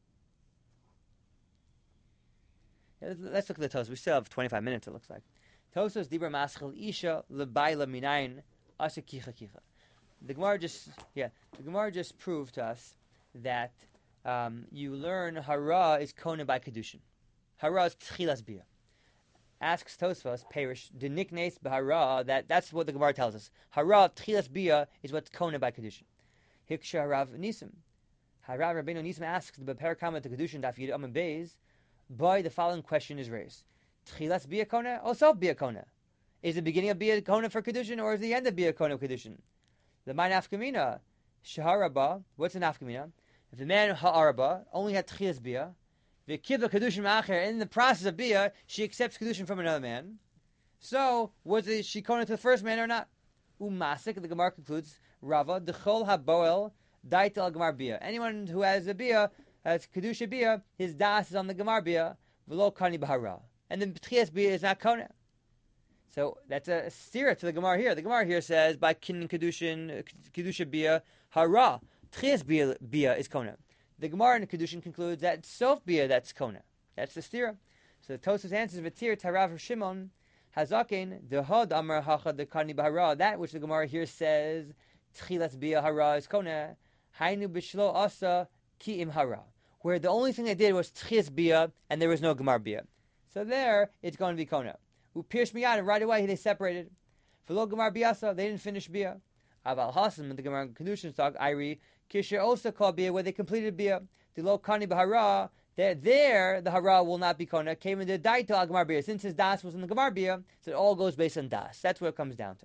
yeah, let's look at the Tosfos. We still have twenty-five minutes, it looks like. Tosos dibra maschel isha lebaila minayin asa kicha kicha. The Gemara just yeah the Gemara just proved to us that um, you learn hara is kona by kedushin. Hara is tchilas bia. Asks Tosfos Perish the nicknames b'hara that that's what the Gemara tells us. Hara tchilas bia is what's kona by kedushin. Hiksha harav nisim. Harav Rabbeinu Nisim asks the Beperkama to kedushin daf yid amim beis. Boy, the following question is raised. Tchilas bia kona, also bia kona. Is the beginning of bia kona for kedushin, or is the end of bia kona kedushin? The my nafkamina, shaharaba. What's a nafkamina? If the man ha'araba only had tchilas bia, the kiva kedushin ma'acher, in the process of bia, she accepts kedushin from another man. So was it she kona to the first man or not? Umasik. The Gemara concludes, Rava dechol haboel daitel gemar bia. Anyone who has a bia, has kedusha bia, his das is on the gemar bia, v'lo kani b'hara. And then Tchias Bia is not Kona. So that's a steer to the Gemara here. The Gemara here says by Kin Kedushin, Kedusha Bia, Hara. Tchias Bia, Bia is Kona. The Gemara in Kedushin concludes that Sof Bia, that's Kona. That's the steer. So the Tosfos answers V'tir Tarav Shimon Hazakin Dehod Amar Hacha Dekani Bahara. That which the Gemara here says Tchilas Bia Hara is Kona. Hainu Bishlo Asa Ki Im Hara. Where the only thing they did was Tchias Bia and there was no Gemar Bia. So there, it's going to be Kona. Who pierced me out, and right away they separated. For lo Gemar Biasa, they didn't finish Bia. Aval Hasan, the Gemara Kedushin talk, Iri, Kisher also called Bia, where they completed Bia. The lo Kani Bahara, there, there, the Hara will not be Kona. Came in the Daito al Gemar Bia. Since his Das was in the Gemar Bia, so it all goes based on Das. That's what it comes down to.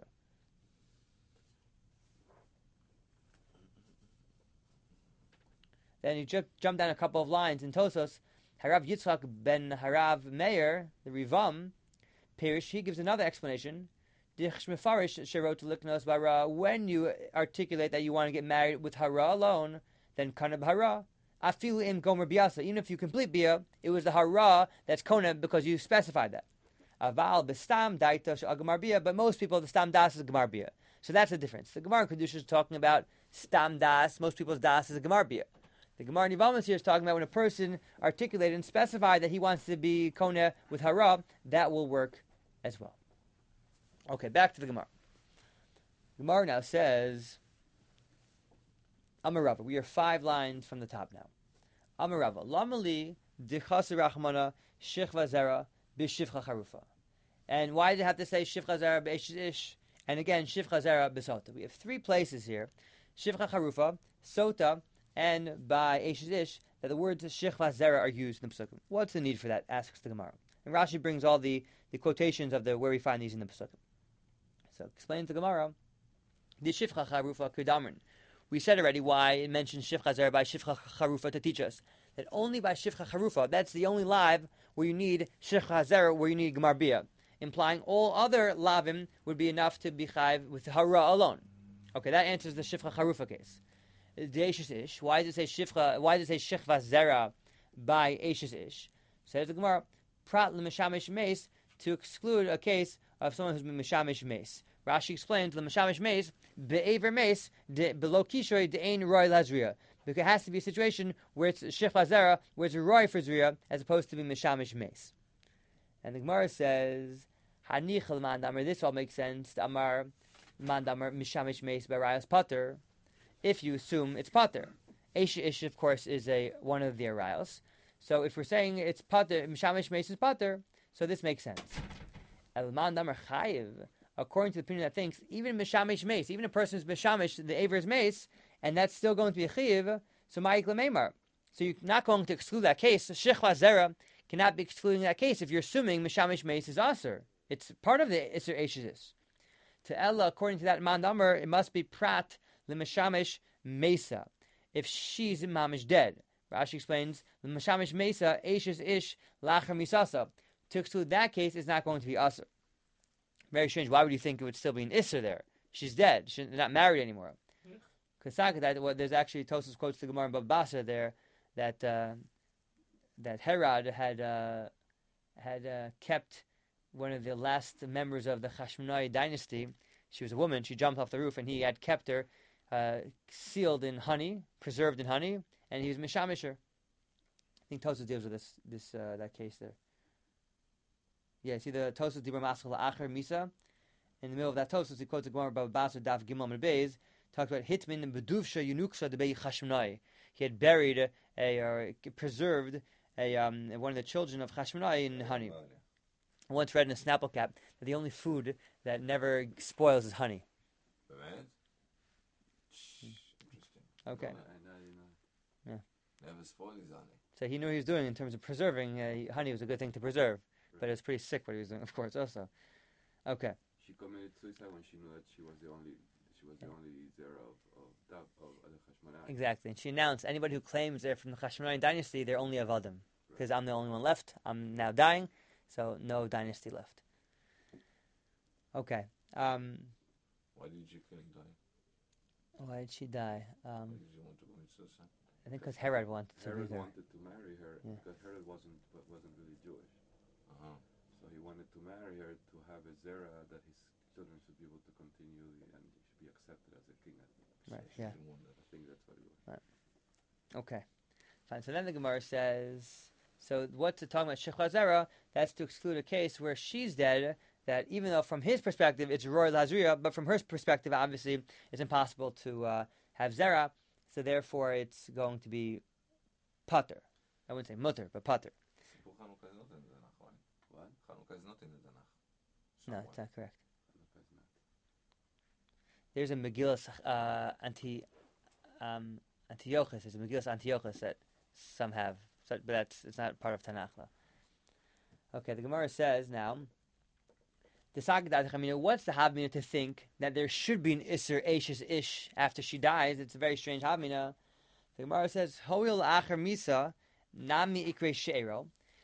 Then you ju- jump down a couple of lines in Tosos. Harav Yitzchak ben Harav Meir, the Rivam, Pirish, he gives another explanation When you articulate that you want to get married with hara alone, then kana b'hara. Afilu im gomer biasa. Even if you complete bia, it was the hara that's kona because you specified that. Aval b'stam daita she'agamar bia. But most people, the stam das is gemar bia. So that's the difference. The Gemara in Kedusha is talking about stam das. Most people's das is a gemar bia. The Gemara in Yevamos here is talking about when a person articulated and specified that he wants to be kona with hara, that will work as well. Okay, back to the Gemara. Gemara now says, Amarava. We are five lines from the top now. Amarava. Lamali dichasi rachmana shichva zera b'shivcha charufa. And why did it have to say shivcha zera b'eshes ish? And again, shivcha zera b'sota. We have three places here. Shivcha charufa, sota, and by eshes ish, that the words shivcha zera are used in the Pesukim. What's the need for that? Asks the Gemara. And Rashi brings all the, the quotations of the where we find these in the Pesukim. So explain to Gemara. The shivcha charufa kedamrin. We said already why it mentions shivcha zera by shivcha charufa to teach us that only by shivcha charufa, that's the only live where you need shivcha zera, where you need gemar bia, implying all other lavim would be enough to be chayv with hara alone. Okay, that answers the shivcha charufa case. The eshes ish. Why does it say shivcha? Why does it say shivcha zera by eshes ish? Says the Gemara, prat l'meshamish meis, to exclude a case of someone who's been meshamish meis. Rashi explains l'meshamish meis be'aver meis below kishoy de'ain roy lazria. Because it has to be a situation where it's shivcha zera, where it's a roy for zria, as opposed to being meshamish meis. And the Gemara says, Hanichel mandamar. This all makes sense. Amar mandamar mishamish meis barayas pater. If you assume it's pater, Eish ish of course is a one of the arayos. So if we're saying it's pater, mishamish meis is pater, so this makes sense. El mandamar chayiv. According to the opinion that thinks even mishamish meis, even a person who's mishamish the aver's meis, and that's still going to be a chayiv. So ma'ik lemeimar. So you're not going to exclude that case. So shechva zera cannot be excluding that case if you're assuming mishamish meis is aser. It's part of the iser eshes. To Ella, according to that mandamar, it must be prat lemishamish mesa. If she's mamish dead, Rashi explains lemishamish mesa eshes ish lacher misasa. To exclude that case is not going to be aser. Very strange. Why would you think it would still be an iser there? She's dead. She's not married anymore. Because that well, there's actually Tosfos quotes the Gemara in Bava Basra there that uh, that Herod had uh, had uh, kept one of the last members of the Hashmonai dynasty. She was a woman. She jumped off the roof, and he had kept her uh, sealed in honey, preserved in honey, and he was mishamisher. I think Tosfos deals with this this uh, that case there. Yeah, see the Tosfos Dibur Maschal Acher Misa. In the middle of that Tosfos, he quotes the Gemara Bava Basra Daf Gimel Amud Beis. Talks about Hitman and Beduvsha Yunuksha the Bei Chashmonai. He had buried a, a or preserved a um, one of the children of Chashmonai in honey. I once read in a Snapple cap that the only food that never spoils is honey. Interesting. Okay. Yeah. Never spoils honey. So he knew what he was doing in terms of preserving. Uh, honey was a good thing to preserve, right. But it was pretty sick what he was doing, of course, also. Okay. She committed suicide when she knew that she was the only. She was the only zera of of of, of the Chashmonai. Exactly, and she announced anybody who claims they're from the Chashmonai dynasty, they're only avadim, because right. I'm the only one left. I'm now dying, so no dynasty left. Okay. Um, Why did you kill die? Why did she die? Um, Why did you want to commit suicide? I think because Herod wanted to. Herod her. wanted to marry her yeah. because Herod wasn't wasn't really Jewish. Uh-huh. So he wanted to marry her to have a zera that his children should be able to continue and should be accepted as a king. Right. So Yeah. I think that's what it was. Right. Okay. Fine. So then the Gemara says, so what's it talking about shechla zera? That's to exclude a case where she's dead. That even though from his perspective it's roy lazria, but from her perspective obviously it's impossible to uh, have zera. So therefore it's going to be pater. I wouldn't say mutter, but pater. Chanukah is not in the Tanakh, right? What? Chanukah is not in the Tanakh. No, it's not correct. Not. There's a Megillas uh, anti um, Antiochus. There's a Megillas Antiochus that some have, so, but that's it's not part of Tanakh. Though. Okay, the Gemara says now. The Sagdat Chamina. What's the Havmina to think that there should be an Isser Ashes Ish after she dies? It's a very strange Havmina. The Gemara says Hoil Acher Misa Nami Ikre Sheiro.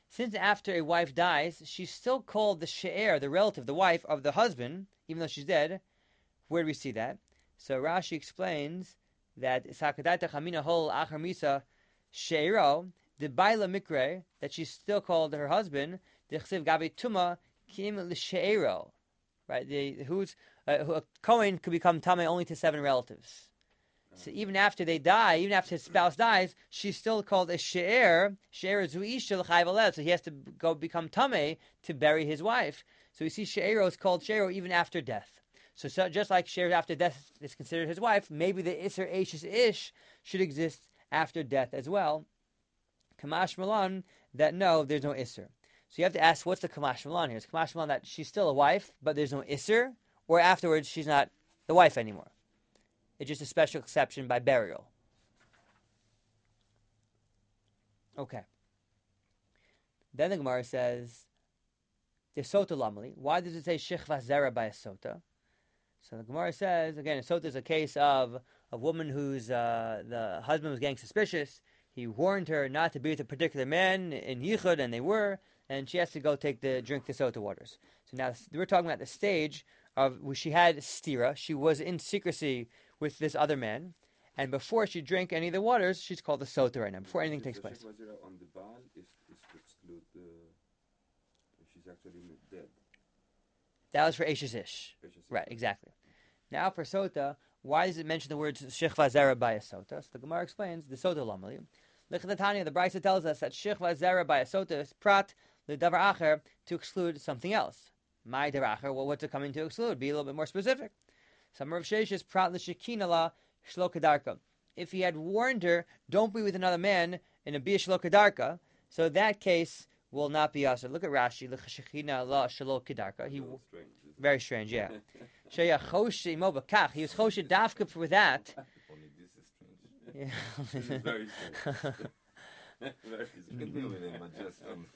since after a wife dies, she's still called the she'er, the relative, the wife of the husband, even though she's dead. Where do we see that? So Rashi explains that Sakadaita Chamina Hol Achar Misa She'ero, the Baila Mikre, that she's still called her husband, the Chsiv Gabi Tuma Kim L'She'ero. Right? The, who's, uh, who, a Kohen could become Tame only to seven relatives. So even after they die, even after his spouse dies, she's still called a she'er. She'er is zu'isha l'chayv aled. So he has to go become tameh to bury his wife. So we see she'ero is called she'ero even after death. So, so just like she'er after death is considered his wife, maybe the iser ashes ish should exist after death as well. Kamash Malan, that no, there's no iser. So you have to ask, what's the Kamash Malan here? Is Kamash Malan that she's still a wife, but there's no iser, or afterwards she's not the wife anymore? It's just a special exception by burial. Okay. Then the Gemara says, the sota lamali. Why does it say shechva zera by a sota? So the Gemara says, again, a sota is a case of a woman whose uh, the husband was getting suspicious. He warned her not to be with a particular man in yichud, and they were, and she has to go take the drink the sota waters. So now we're talking about the stage of where she had stira. She was in secrecy with this other man, and before she drank any of the waters, she's called the sota right now, before anything takes place. On the Baal is, is to exclude the, she's actually dead. That was for Eshes Ish. Right, exactly. Now for sota, why does it mention the words shechva zera by a sota? So the Gemara explains, the sota lamali. Lechatanya, the Brisa tells us that shechva zera by a sota is prat ledavar acher, to exclude something else. My davar acher, well, what's it coming to exclude? Be a little bit more specific. Some of Sheshes prat l'shekinala shlokadarka. If he had warned her, don't be with another man in a bia shlokadarka, so that case will not be us. Look at Rashi, l'shekinala shlokadarka. He very strange, yeah. Sheyachosh imo bakach. He was choshed dafka for that. Only this is strange. Yeah. This is very strange. Very You can deal with him, but just um,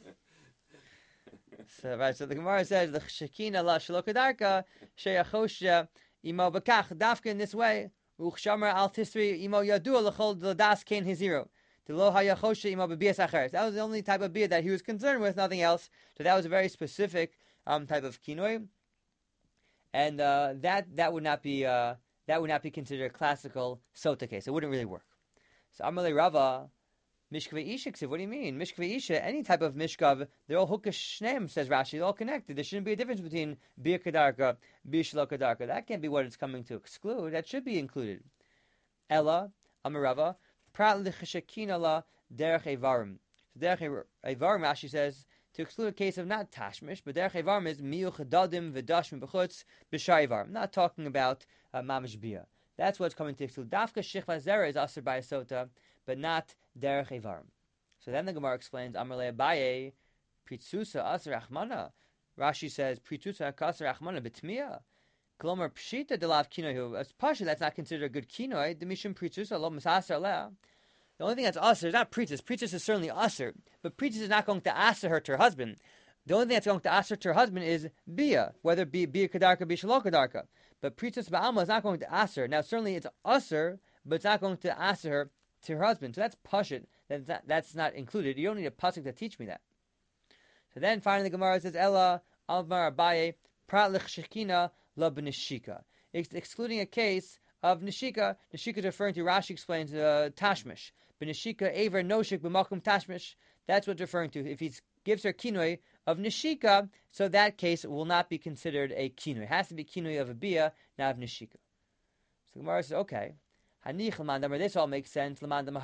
So right, so the Gemara says the shekina la shlokadarka sheyachosh imo bakach dafka in this way. Uchshamar al tisri imo yadua lechol l'das kain hiziro. The lo hayachosh imo bebias acheres. That was the only type of beer that he was concerned with, nothing else. So that was a very specific um, type of kinoi, and uh, that that would not be uh, that would not be considered a classical sota case. It wouldn't really work. So Amalei Rava. Mishkva Isha, what do you mean? Mishkva Isha, any type of mishkav, they're all hukash shneim, says Rashi, they're all connected. There shouldn't be a difference between bir kadarka, bir shlo kadarka. That can't be what it's coming to exclude. That should be included. Ella, Amarava, prat l'chashakina la derech evarim. So derech evarim, Rashi says, to exclude a case of not tashmish, but derech evarim is miyuch dadim v'dashim b'chutz b'shar evarim. Not talking about uh, mamish bia. That's what's coming to exclude. Dafka shechva zera is asur by a sota, but not derech evarim. So then the Gemara explains, Amar le Abaye, pritzusa asur achmana. Rashi says, pritzusa kasur achmana b'tmiya. Kolomar pshita delav kinoy. As pasha, that's not considered a good kinoy. The mishum pritzusa lo misasar lea. The only thing that's asur is not pritzis. Pritzis is certainly asur, but pritzis is not going to asur her to her husband. The only thing that's going to asur to her husband is bia, whether it be bia kadarka, bia shalo kadarka. But pritzis ba'alma is not going to asur. Now certainly it's asur, but it's not going to asur her to her husband. So that's pashut. That's not, that's not included. You don't need a pasuk to teach me that. So then finally the Gemara says, Ella almar abaye prat l'chshekina la b'nishika. It's excluding a case of nishika. Nishika is referring to, Rashi explains, uh, tashmish. B'nishika aver noshik b'makum tashmish. That's what it's referring to. If he gives her kinoi of nishika, so that case will not be considered a kinoi. It has to be kinoi of a bia, not of nishika. So the Gemara says, okay. This all makes sense.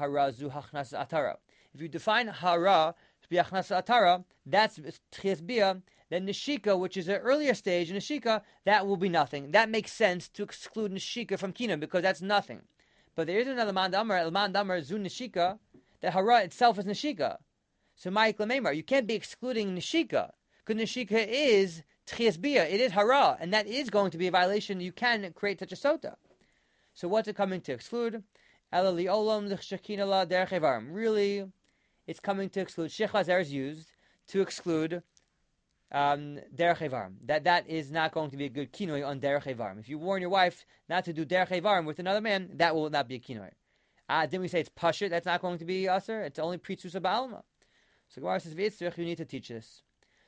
If you define hara to be achnas atara, that's tchias bia. Then nishika, which is an earlier stage, nishika, that will be nothing. That makes sense to exclude nishika from kina because that's nothing. But there is another man damar, man damar zu nishika. The hara itself is nishika. So Ma'ik Lamemar, you can't be excluding nishika because nishika is tchias bia. It is hara, and that is going to be a violation. You can create such a sota. So what's it coming to exclude? Really, it's coming to exclude. Shechva zera is used to exclude um, derech evarim. That that is not going to be a good kinoi on derech evarim. If you warn your wife not to do derech evarim with another man, that will not be a kinoi. Uh, didn't we say it's pashut? That's not going to be usher. It's only pritzusa ba'alma. So Gemara says, "V'yitzrich, you need to teach this."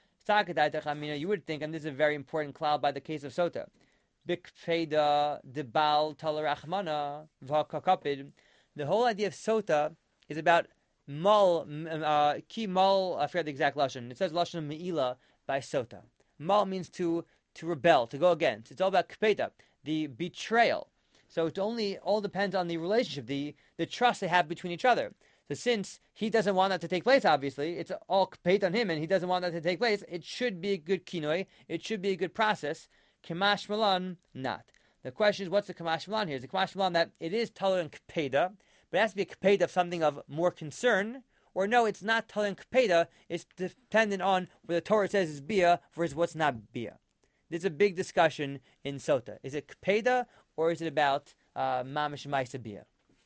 You would think, and this is a very important cloud by the case of Sota. Bikpeda debal talarachmana v'hakakapid. The whole idea of Sota is about mal, uh, ki mal, I forget the exact lashon. It says lashon me'ila by Sota. Mal means to to rebel, to go against. It's all about kpeda, the betrayal. So it only all depends on the relationship, the the trust they have between each other. So since he doesn't want that to take place, obviously, it's all kpeda on him, and he doesn't want that to take place, it should be a good kinoi, it should be a good process. Kamash Malan, not. The question is, what's the Kamash Malan here? Is the Kamash Malan that it is Talar and Kpeda, but it has to be a Kpeda of something of more concern, or no, it's not Talar and Kpeda, it's dependent on what the Torah says is Bia versus what's not Bia. There's a big discussion in Sota. Is it Kpeda, or is it about uh, Mamish Maisa Bia?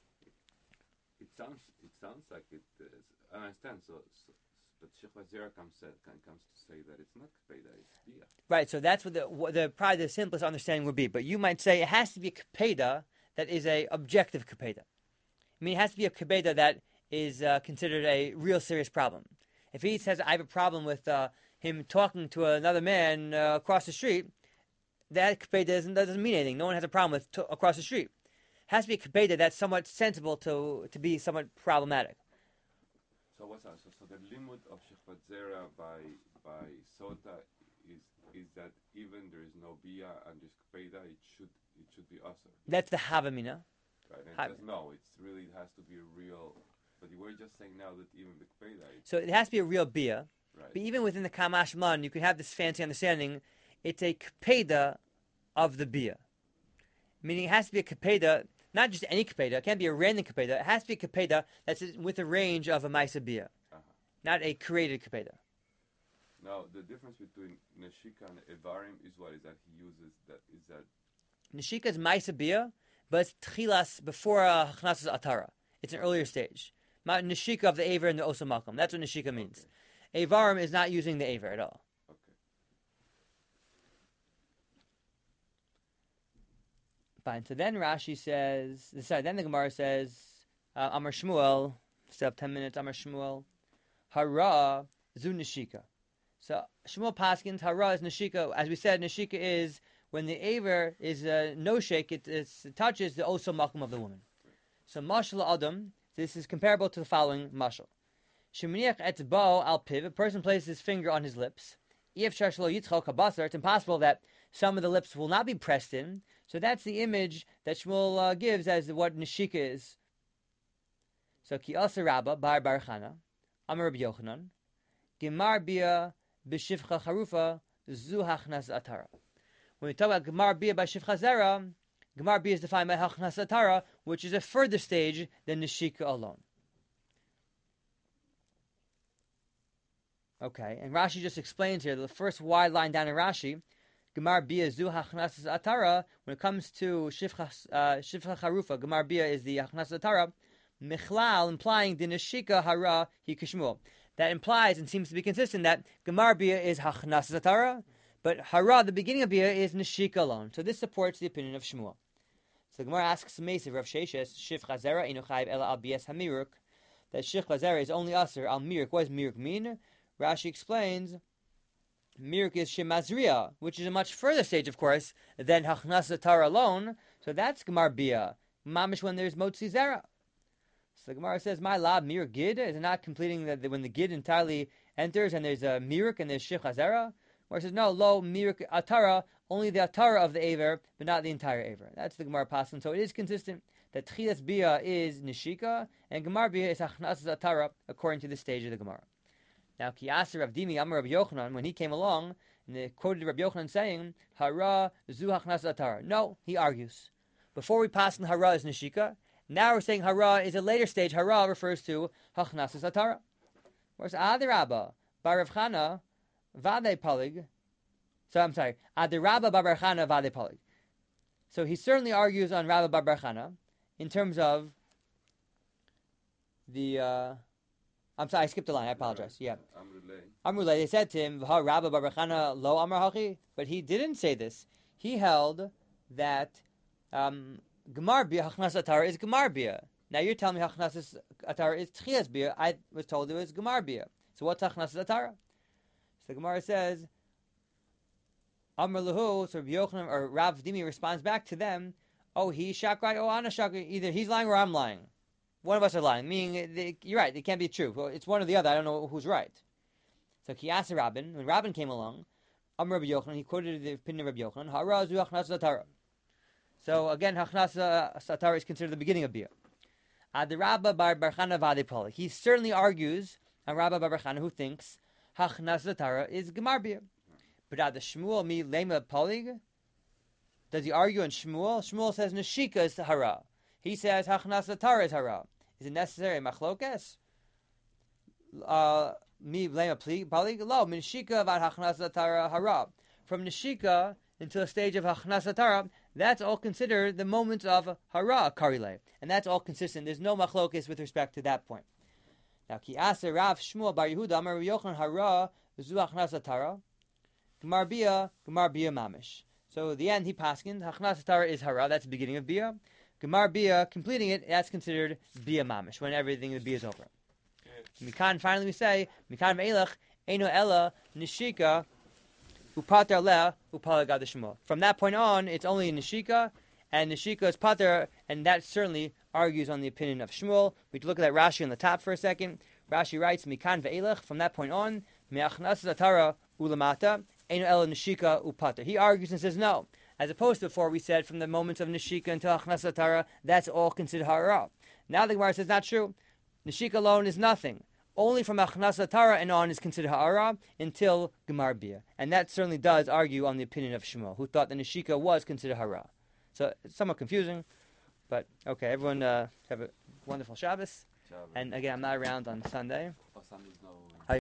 It sounds, it sounds like it is. I understand, so, so but Shechvat Zera comes, comes to say that it's not Kpeda, it's Bia. Right, so that's what the what the probably the simplest understanding would be. But you might say it has to be a Kpeda that is a objective Kpeda. I mean, it has to be a Kpeda that is uh, considered a real serious problem. If he says, I have a problem with uh, him talking to another man uh, across the street, that Kpeda doesn't, that doesn't mean anything. No one has a problem with to, across the street. It has to be a Kpeda that's somewhat sensible to, to be somewhat problematic. So what's that? So, so the limit of Shechvat Zera by by Sota is is that even there is no Bia and there's Kpeda, it should it should be Aser. That's the Havamina. Right, and Ha- it says, no, it's really it has to be a real. But you were just saying now that even the Kpeda. So it has to be a real Bia. Right. But even within the Kamash Man, you can have this fancy understanding. It's a Kpeda of the Bia. Meaning it has to be a Kpeda, not just any Kpeda. It can't be a random Kpeda. It has to be a Kpeda that's with a range of a Maisa Bia. Uh-huh. Not a created Kpeda. Now, the difference between Neshika and Evarim is what? Is that he uses that, is that... Neshika is Maisa Bia, but it's Tchilas before uh, Hachnasas Atara. It's an earlier stage. Ma- Neshika of the Aver and the Osa Malkum. That's what Neshika means. Okay. Evarim is not using the Aver at all. Okay. Fine. So then Rashi says, sorry, then the Gemara says, uh, Amar Shmuel, still have ten minutes, Amar Shmuel, Hara zu Neshika. So Shmuel Paskins, Hara is Neshika. As we said, Neshika is when the Aver is uh, no shake, it, it touches the Osa Malkum of the woman. So Mashal Adam, this is comparable to the following Mashal. Sheminiach etzbao al piv, a person places his finger on his lips. If shashlo yitzchol kabasar, it's impossible that some of the lips will not be pressed in. So that's the image that Shmuel uh, gives as what Neshika is. So ki asa rabba bar bar chana, amar Rabbi Yochanan, gemar bia b'shivcha charufa zu hachnas atara. When we talk about gemar bia by shivcha zera, gemar bia is defined by hachnas atara, which is a further stage than Neshika alone. Okay, and Rashi just explains here, the first wide line down in Rashi, Gemar Bia Zu Hachnasas Atara, when it comes to Shivcha uh, Shivcha Harufa, Gemar Bia is the Hachnasas Atara, Michlal, implying the Neshika Hara Hi Kishmuel. That implies and seems to be consistent that Gemar Bia is Hachnasas Atara, but Hara, the beginning of Bia, is Neshika alone. So this supports the opinion of Shmuel. So the Gemara asks Meisiv Rav Sheshes, Shivcha Zera Inu Chayv Ela Al Bias Hamiruk, that Shivcha Zera is only Aser Al Miruk. What does Miruk mean? Rashi explains, Miruk is Shemazriya, which is a much further stage, of course, than Hachnas Atara alone. So that's Gemar Bia, Mamish when there's Motzi Zera. So the Gemara says, My lab, Miruk Gid, is it not completing the, the, when the Gid entirely enters and there's a Miruk and there's Shivcha Zera? Or it says, no, Lo Miruk Atara, only the Atara of the Aver, but not the entire Aver. That's the Gemara Pasan. So it is consistent that Tchilas Bia is Neshika, and Gemar Bia is Hachnas Atara, according to the stage of the Gemara. Now, Kiyasir Rav Dimi Amar Rabbi Yochanan, when he came along, and they quoted Rabbi Yochanan saying, Hara zu hachnas atara. No, he argues. Before we pass in Hara is Neshika. Now we're saying Hara is a later stage. Hara refers to hachnas atara. Whereas Adirabba, Bar Rav Chana, Vade Palig. So I'm sorry, Adirabba Bar Rav Chana, Vade Palig. So he certainly argues on Rabba Bar Bar Chana in terms of the... Uh, I'm sorry, I skipped a line. I apologize. Yeah. Amrulay. They said to him, "Ha Rabba Bar Chana lo Amar Hachi," but he didn't say this. He held that um, Gemar Bia Hachnas Atara is Gemar Bia. Now you're telling me Hachnas Atara is Tchias Bia. I was told it was Gemar Bia. So what's Hachnasas Atara? So the Gemara says, Amr Lahu, so Rabbi Yochanan or Rav Dimi responds back to them, oh, he's Shakrai, oh, Ana Shakrai. Either he's lying or I'm lying. One of us are lying. Meaning, they, you're right, it can't be true. Well, it's one or the other. I don't know who's right. So Kiyasa Rabin, when Rabin came along, Amr Rabbi Yochanan, he quoted the opinion of Rabbi Yochanan, Hara zu Hachnasas Atara. So again, Hachnasas Atara is considered the beginning of Bia. Ad Rabba bar Barchana Vade Poli. He certainly argues, on Rabba bar Barchana, who thinks Hachnasas Atara is Gemar Bia. But at the Shmuel mi lema Polig, does he argue on Shmuel? Shmuel says Neshika is Hara. He says Hachnasas Atara is Hara. Is it necessary? Machlokes? Uh, mi lema Polig? Lo, min Neshika about Hachnasas Atara Hara. From Neshika until the stage of Hachnasas Atara, that's all considered the moments of Hara Karile. And that's all consistent. There's no machlokes with respect to that point. Now, Ki Aser Rav Shmuel bar Yehuda Amar Rabbi Yochanan Hara zu Hachnasas Atara. Gemar Bia, Gemar Bia Mamish. So at the end, he paskins, Hachnasas Atara is Hara, that's the beginning of Bia. Gemar Bia, completing it, that's considered Bia Mamish, when everything in the Bia is over. Mikan, finally we say, Mikan Me'elach, Eino Ella, Nishika, Upater Le, Upalagad Shmuel. From that point on, it's only Nishika, and Nishika is Pater, and that certainly argues on the opinion of Shmuel. We can look at that Rashi on the top for a second. Rashi writes, Mikan Ve'elach, from that point on, Me'achnasas Atara Ulamata, Eino Ella Nishika Upater. He argues and says no. As opposed to before we said from the moments of Nishika until Hachnasas Atara, that's all considered Hara. Now the Gemara says not true. Nishika alone is nothing. Only from Hachnasas Atara and on is considered Hara until Gemar Bia. And that certainly does argue on the opinion of Shmuel, who thought that Nishika was considered Hara. So it's somewhat confusing, but okay, everyone uh, have a wonderful Shabbos. Shabbos. And again, I'm not around on Sunday. Oh, Sunday's no